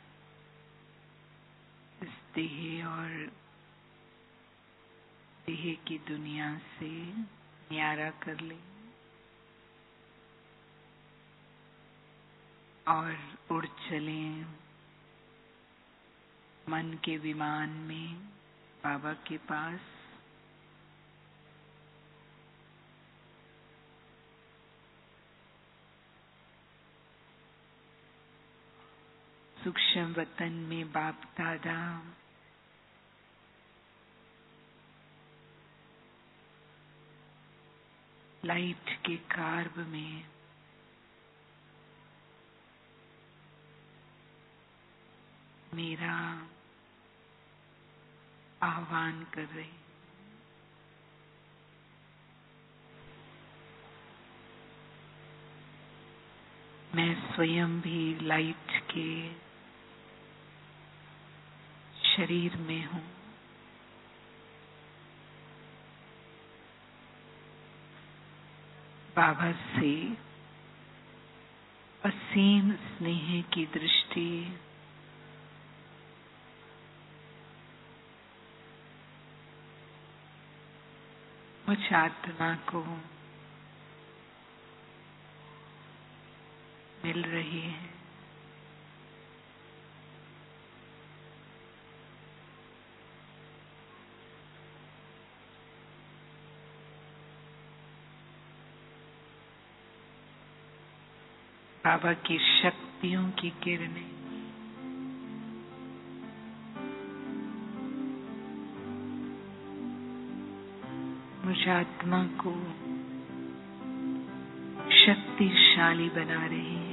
इस देह और देह की दुनिया से न्यारा कर ले और उड़ चलें मन के विमान में बाबा के पास। सूक्ष्म वतन में बाप दादा लाइट के कार्ब में मेरा आह्वान कर रहे। मैं स्वयं भी लाइट के शरीर में हूँ। बाबा से असीम स्नेह की दृष्टि मुझ आत्मा को मिल रही है। बाबा की शक्तियों की किरणें मुझ आत्मा को शक्तिशाली बना रही है।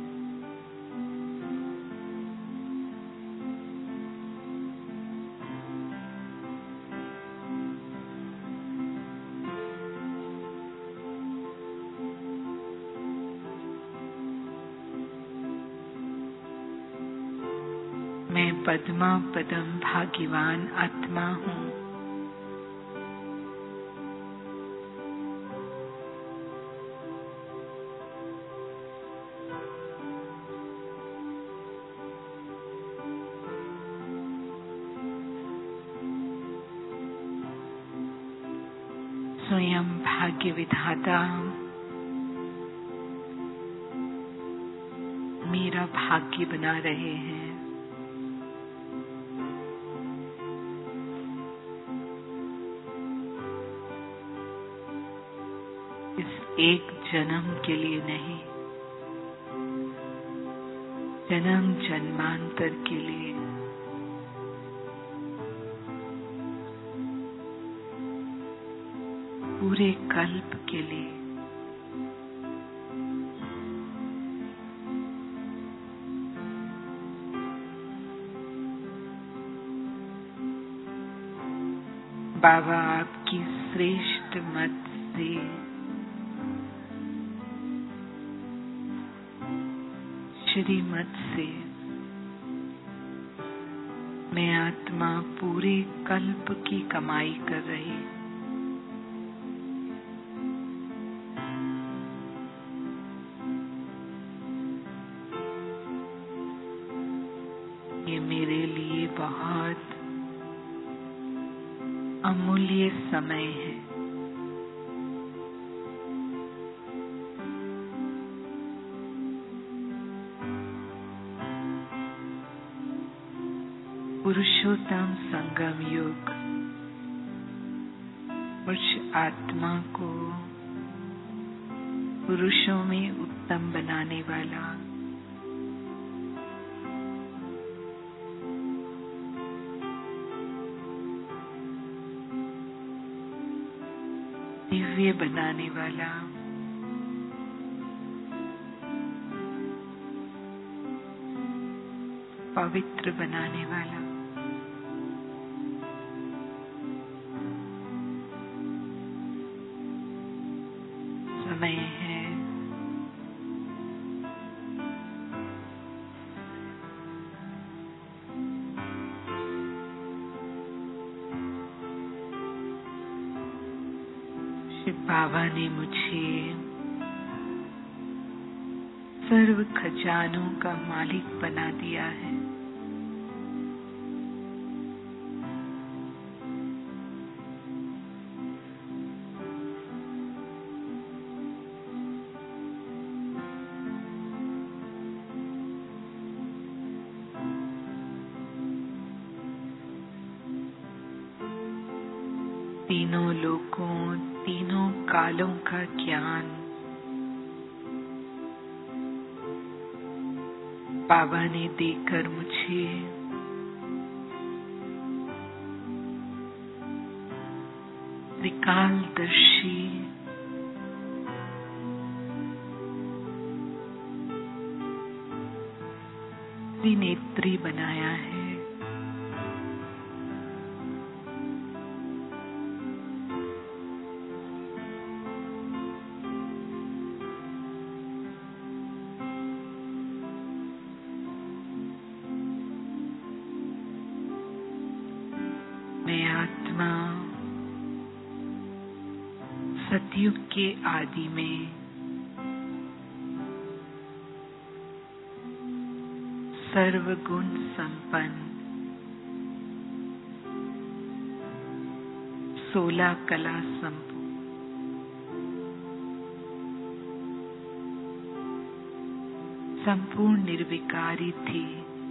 मैं पद्मा पदम भाग्यवान आत्मा हूँ। स्वयं भाग्य विधाता मेरा भाग्य बना रहे हैं। इस एक जन्म के लिए नहीं, जन्म जन्मांतर के लिए। पूरे कल्प के लिए। बाबा आपकी श्रेष्ठ मत से श्रीमत से मैं आत्मा पूरे कल्प की कमाई कर रही। ये मेरे लिए बहुत अमूल्य समय है। पुरुषोत्तम संगम युग मुझ आत्मा को पुरुषों में उत्तम बनाने वाला दिव्य बनाने वाला पवित्र बनाने वाला समय है। शिव बाबा ने मुझे सर्व खजानों का मालिक बना दिया है। तीनों लोकों, तीनों कालों का ज्ञान बाबा ने देकर मुझे त्रिकालदर्शी त्रिनेत्री बनाया है। मैं आत्मा सतयुग के आदि में सर्वगुण संपन्न 16 कला संपूर्ण निर्विकारी थी।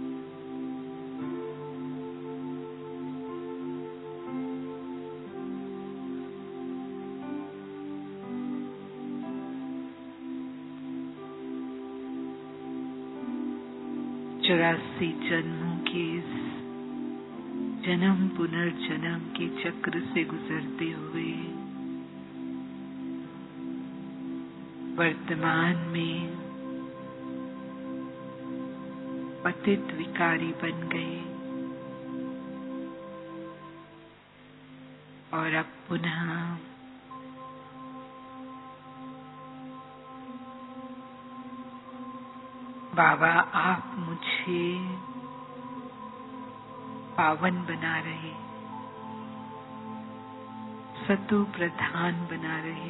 चौरासी जन्मों के जन्म पुनर्जन्म के चक्र से गुजरते हुए वर्तमान में पतित विकारी बन गए और अब पुनः बाबा आप मुझे पावन बना रहे, सतो प्रधान बना रहे।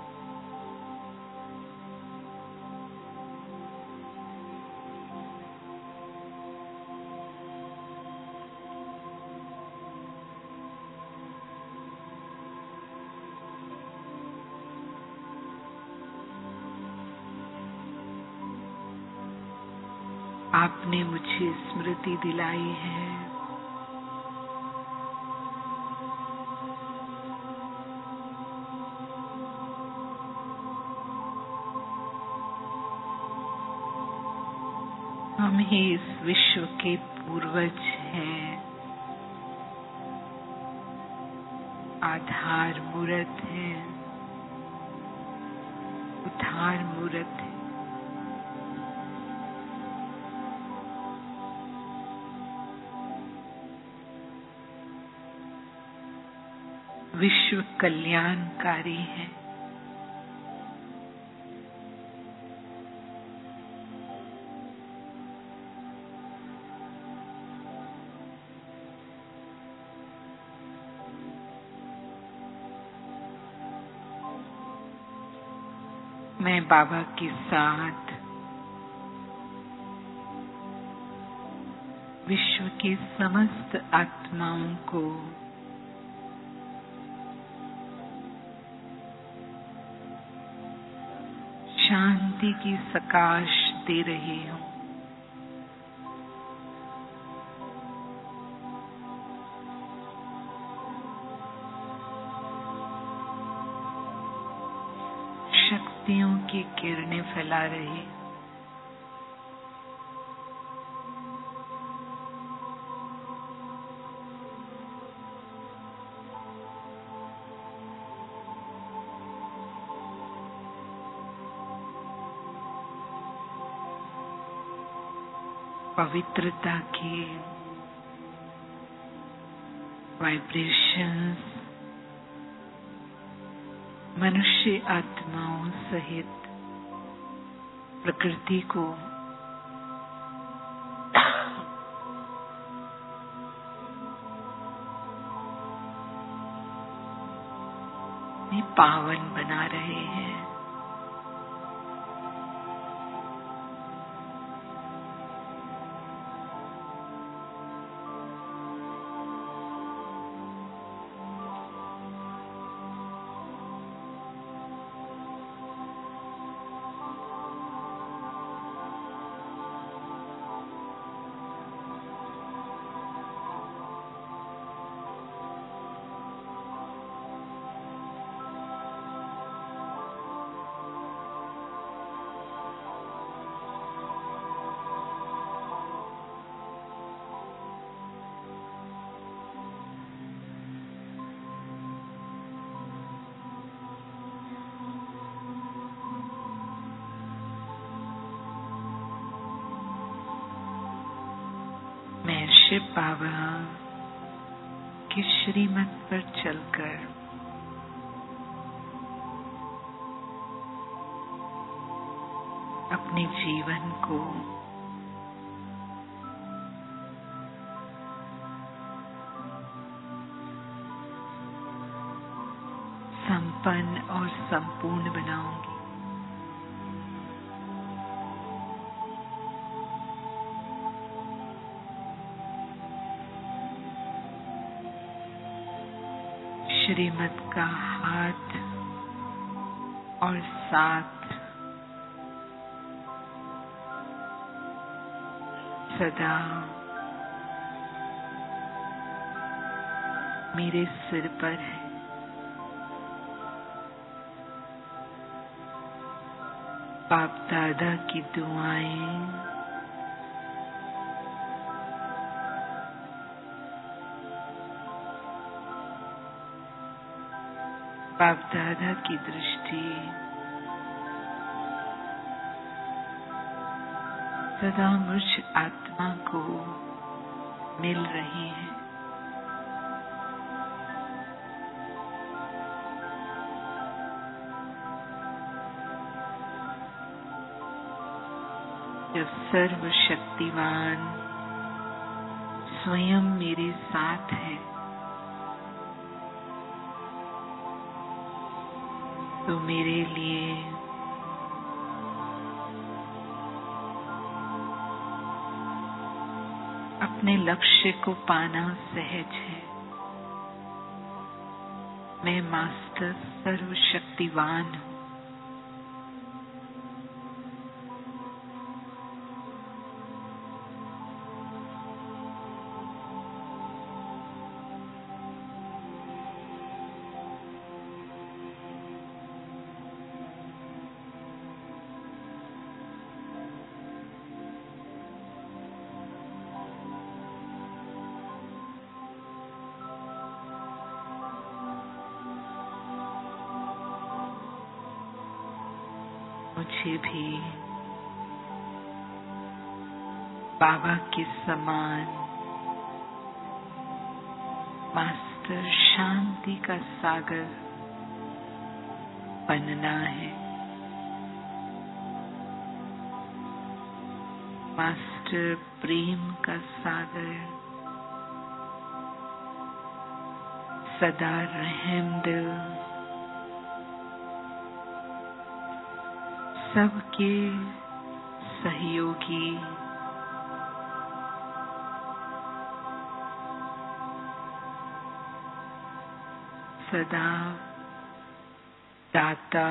आपने मुझे स्मृति दिलाई है हम ही इस विश्व के पूर्वज हैं, आधार मूर्त है, उद्धार मूर्त है। विश्व कल्याणकारी है। मैं बाबा के साथ विश्व के समस्त आत्माओं को शांति की सकाश दे रही हूँ। शक्तियों की किरणें फैला रही। पवित्रता की वाइब्रेशंस मनुष्य आत्माओं सहित प्रकृति को पावन बना रहे हैं। शिव बाबा की श्रीमत पर चलकर अपने जीवन को संपन्न और संपूर्ण बनाऊंगी। श्रीमत का हाथ और साथ सदा मेरे सिर पर है। बाप दादा की दुआएं बाप दादा की दृष्टि सदा मुझ आत्मा को मिल रही है। जब सर्वशक्तिवान स्वयं मेरे साथ है तो मेरे लिए अपने लक्ष्य को पाना सहज है। मैं मास्टर सर्वशक्तिवान हूँ। मुझे भी बाबा के समान मास्टर शांति का सागर बनना है। मास्टर प्रेम का सागर, सदा रहमदिल, सबके सहयोगी, सदा दाता,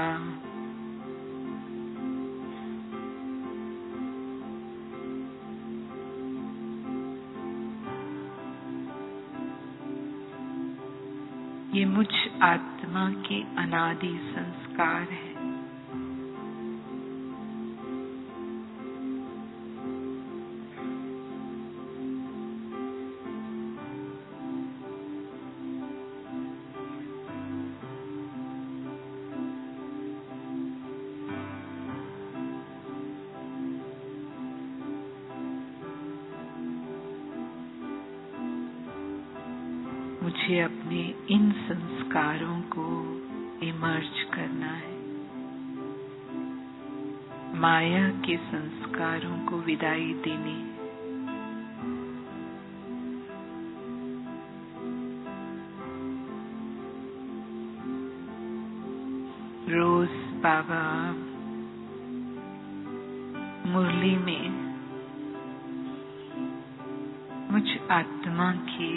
ये मुझ आत्मा के अनादि संस्कार है। मुझे अपने इन संस्कारों को इमर्ज करना है। माया के संस्कारों को विदाई देनी है। रोज बाबा मुरली में मुझ आत्मा की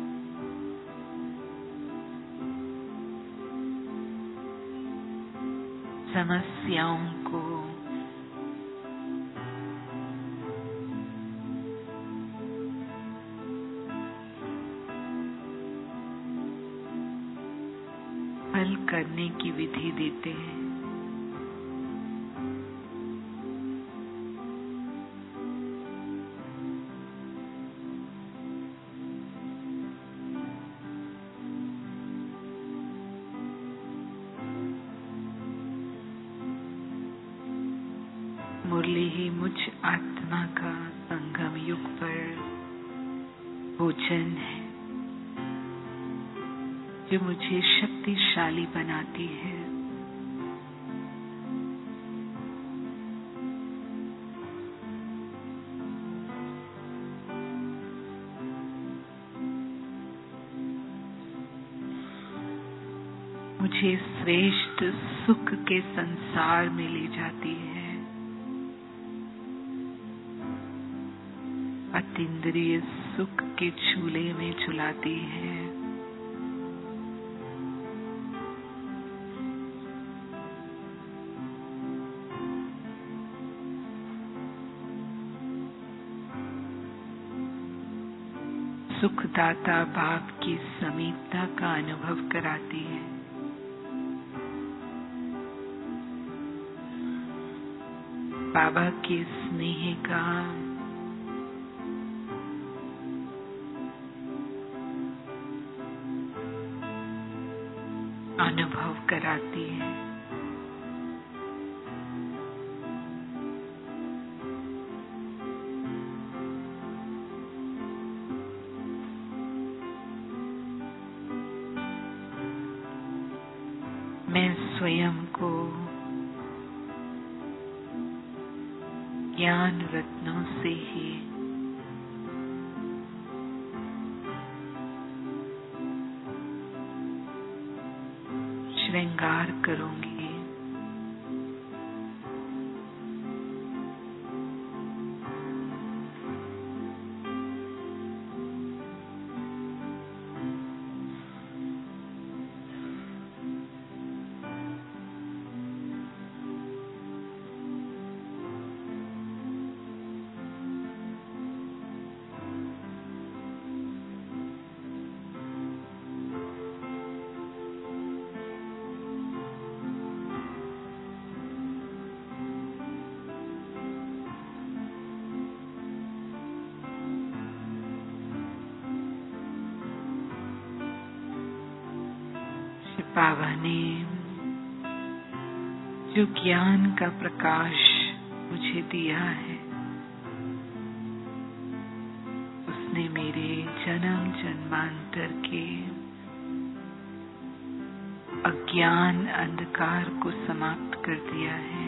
समस्याओं को हल करने की विधि देते हैं। मुरली ही मुझ आत्मा का संगम युग पर भोजन है जो मुझे शक्तिशाली बनाती है। मुझे श्रेष्ठ सुख के संसार में ले जाती है। अतीन्द्रिय सुख के झूले में झुलाती है। सुखदाता बाप की समीपता का अनुभव कराती है। बाबा के स्नेह का अनुभव कराती है। मैं स्वयं को ज्ञान रत्नों से ही श्रृंगार करूंगी। बाबा ने जो ज्ञान का प्रकाश मुझे दिया है, उसने मेरे जन्म जन्मांतर के अज्ञान अंधकार को समाप्त कर दिया है।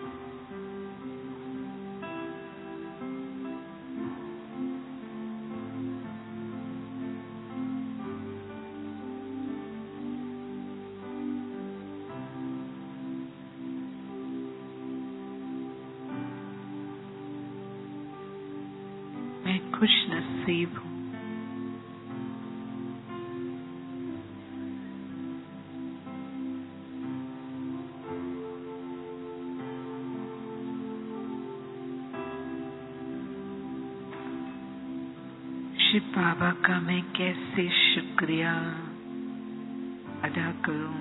मैं खुश नसीब हूँ। शिव बाबा का मैं कैसे शुक्रिया अदा करूं।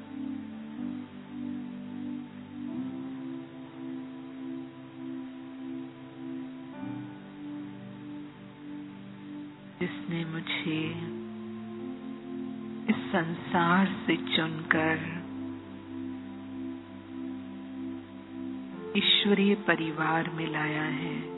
जिसने मुझे इस संसार से चुनकर ईश्वरीय परिवार में लाया है।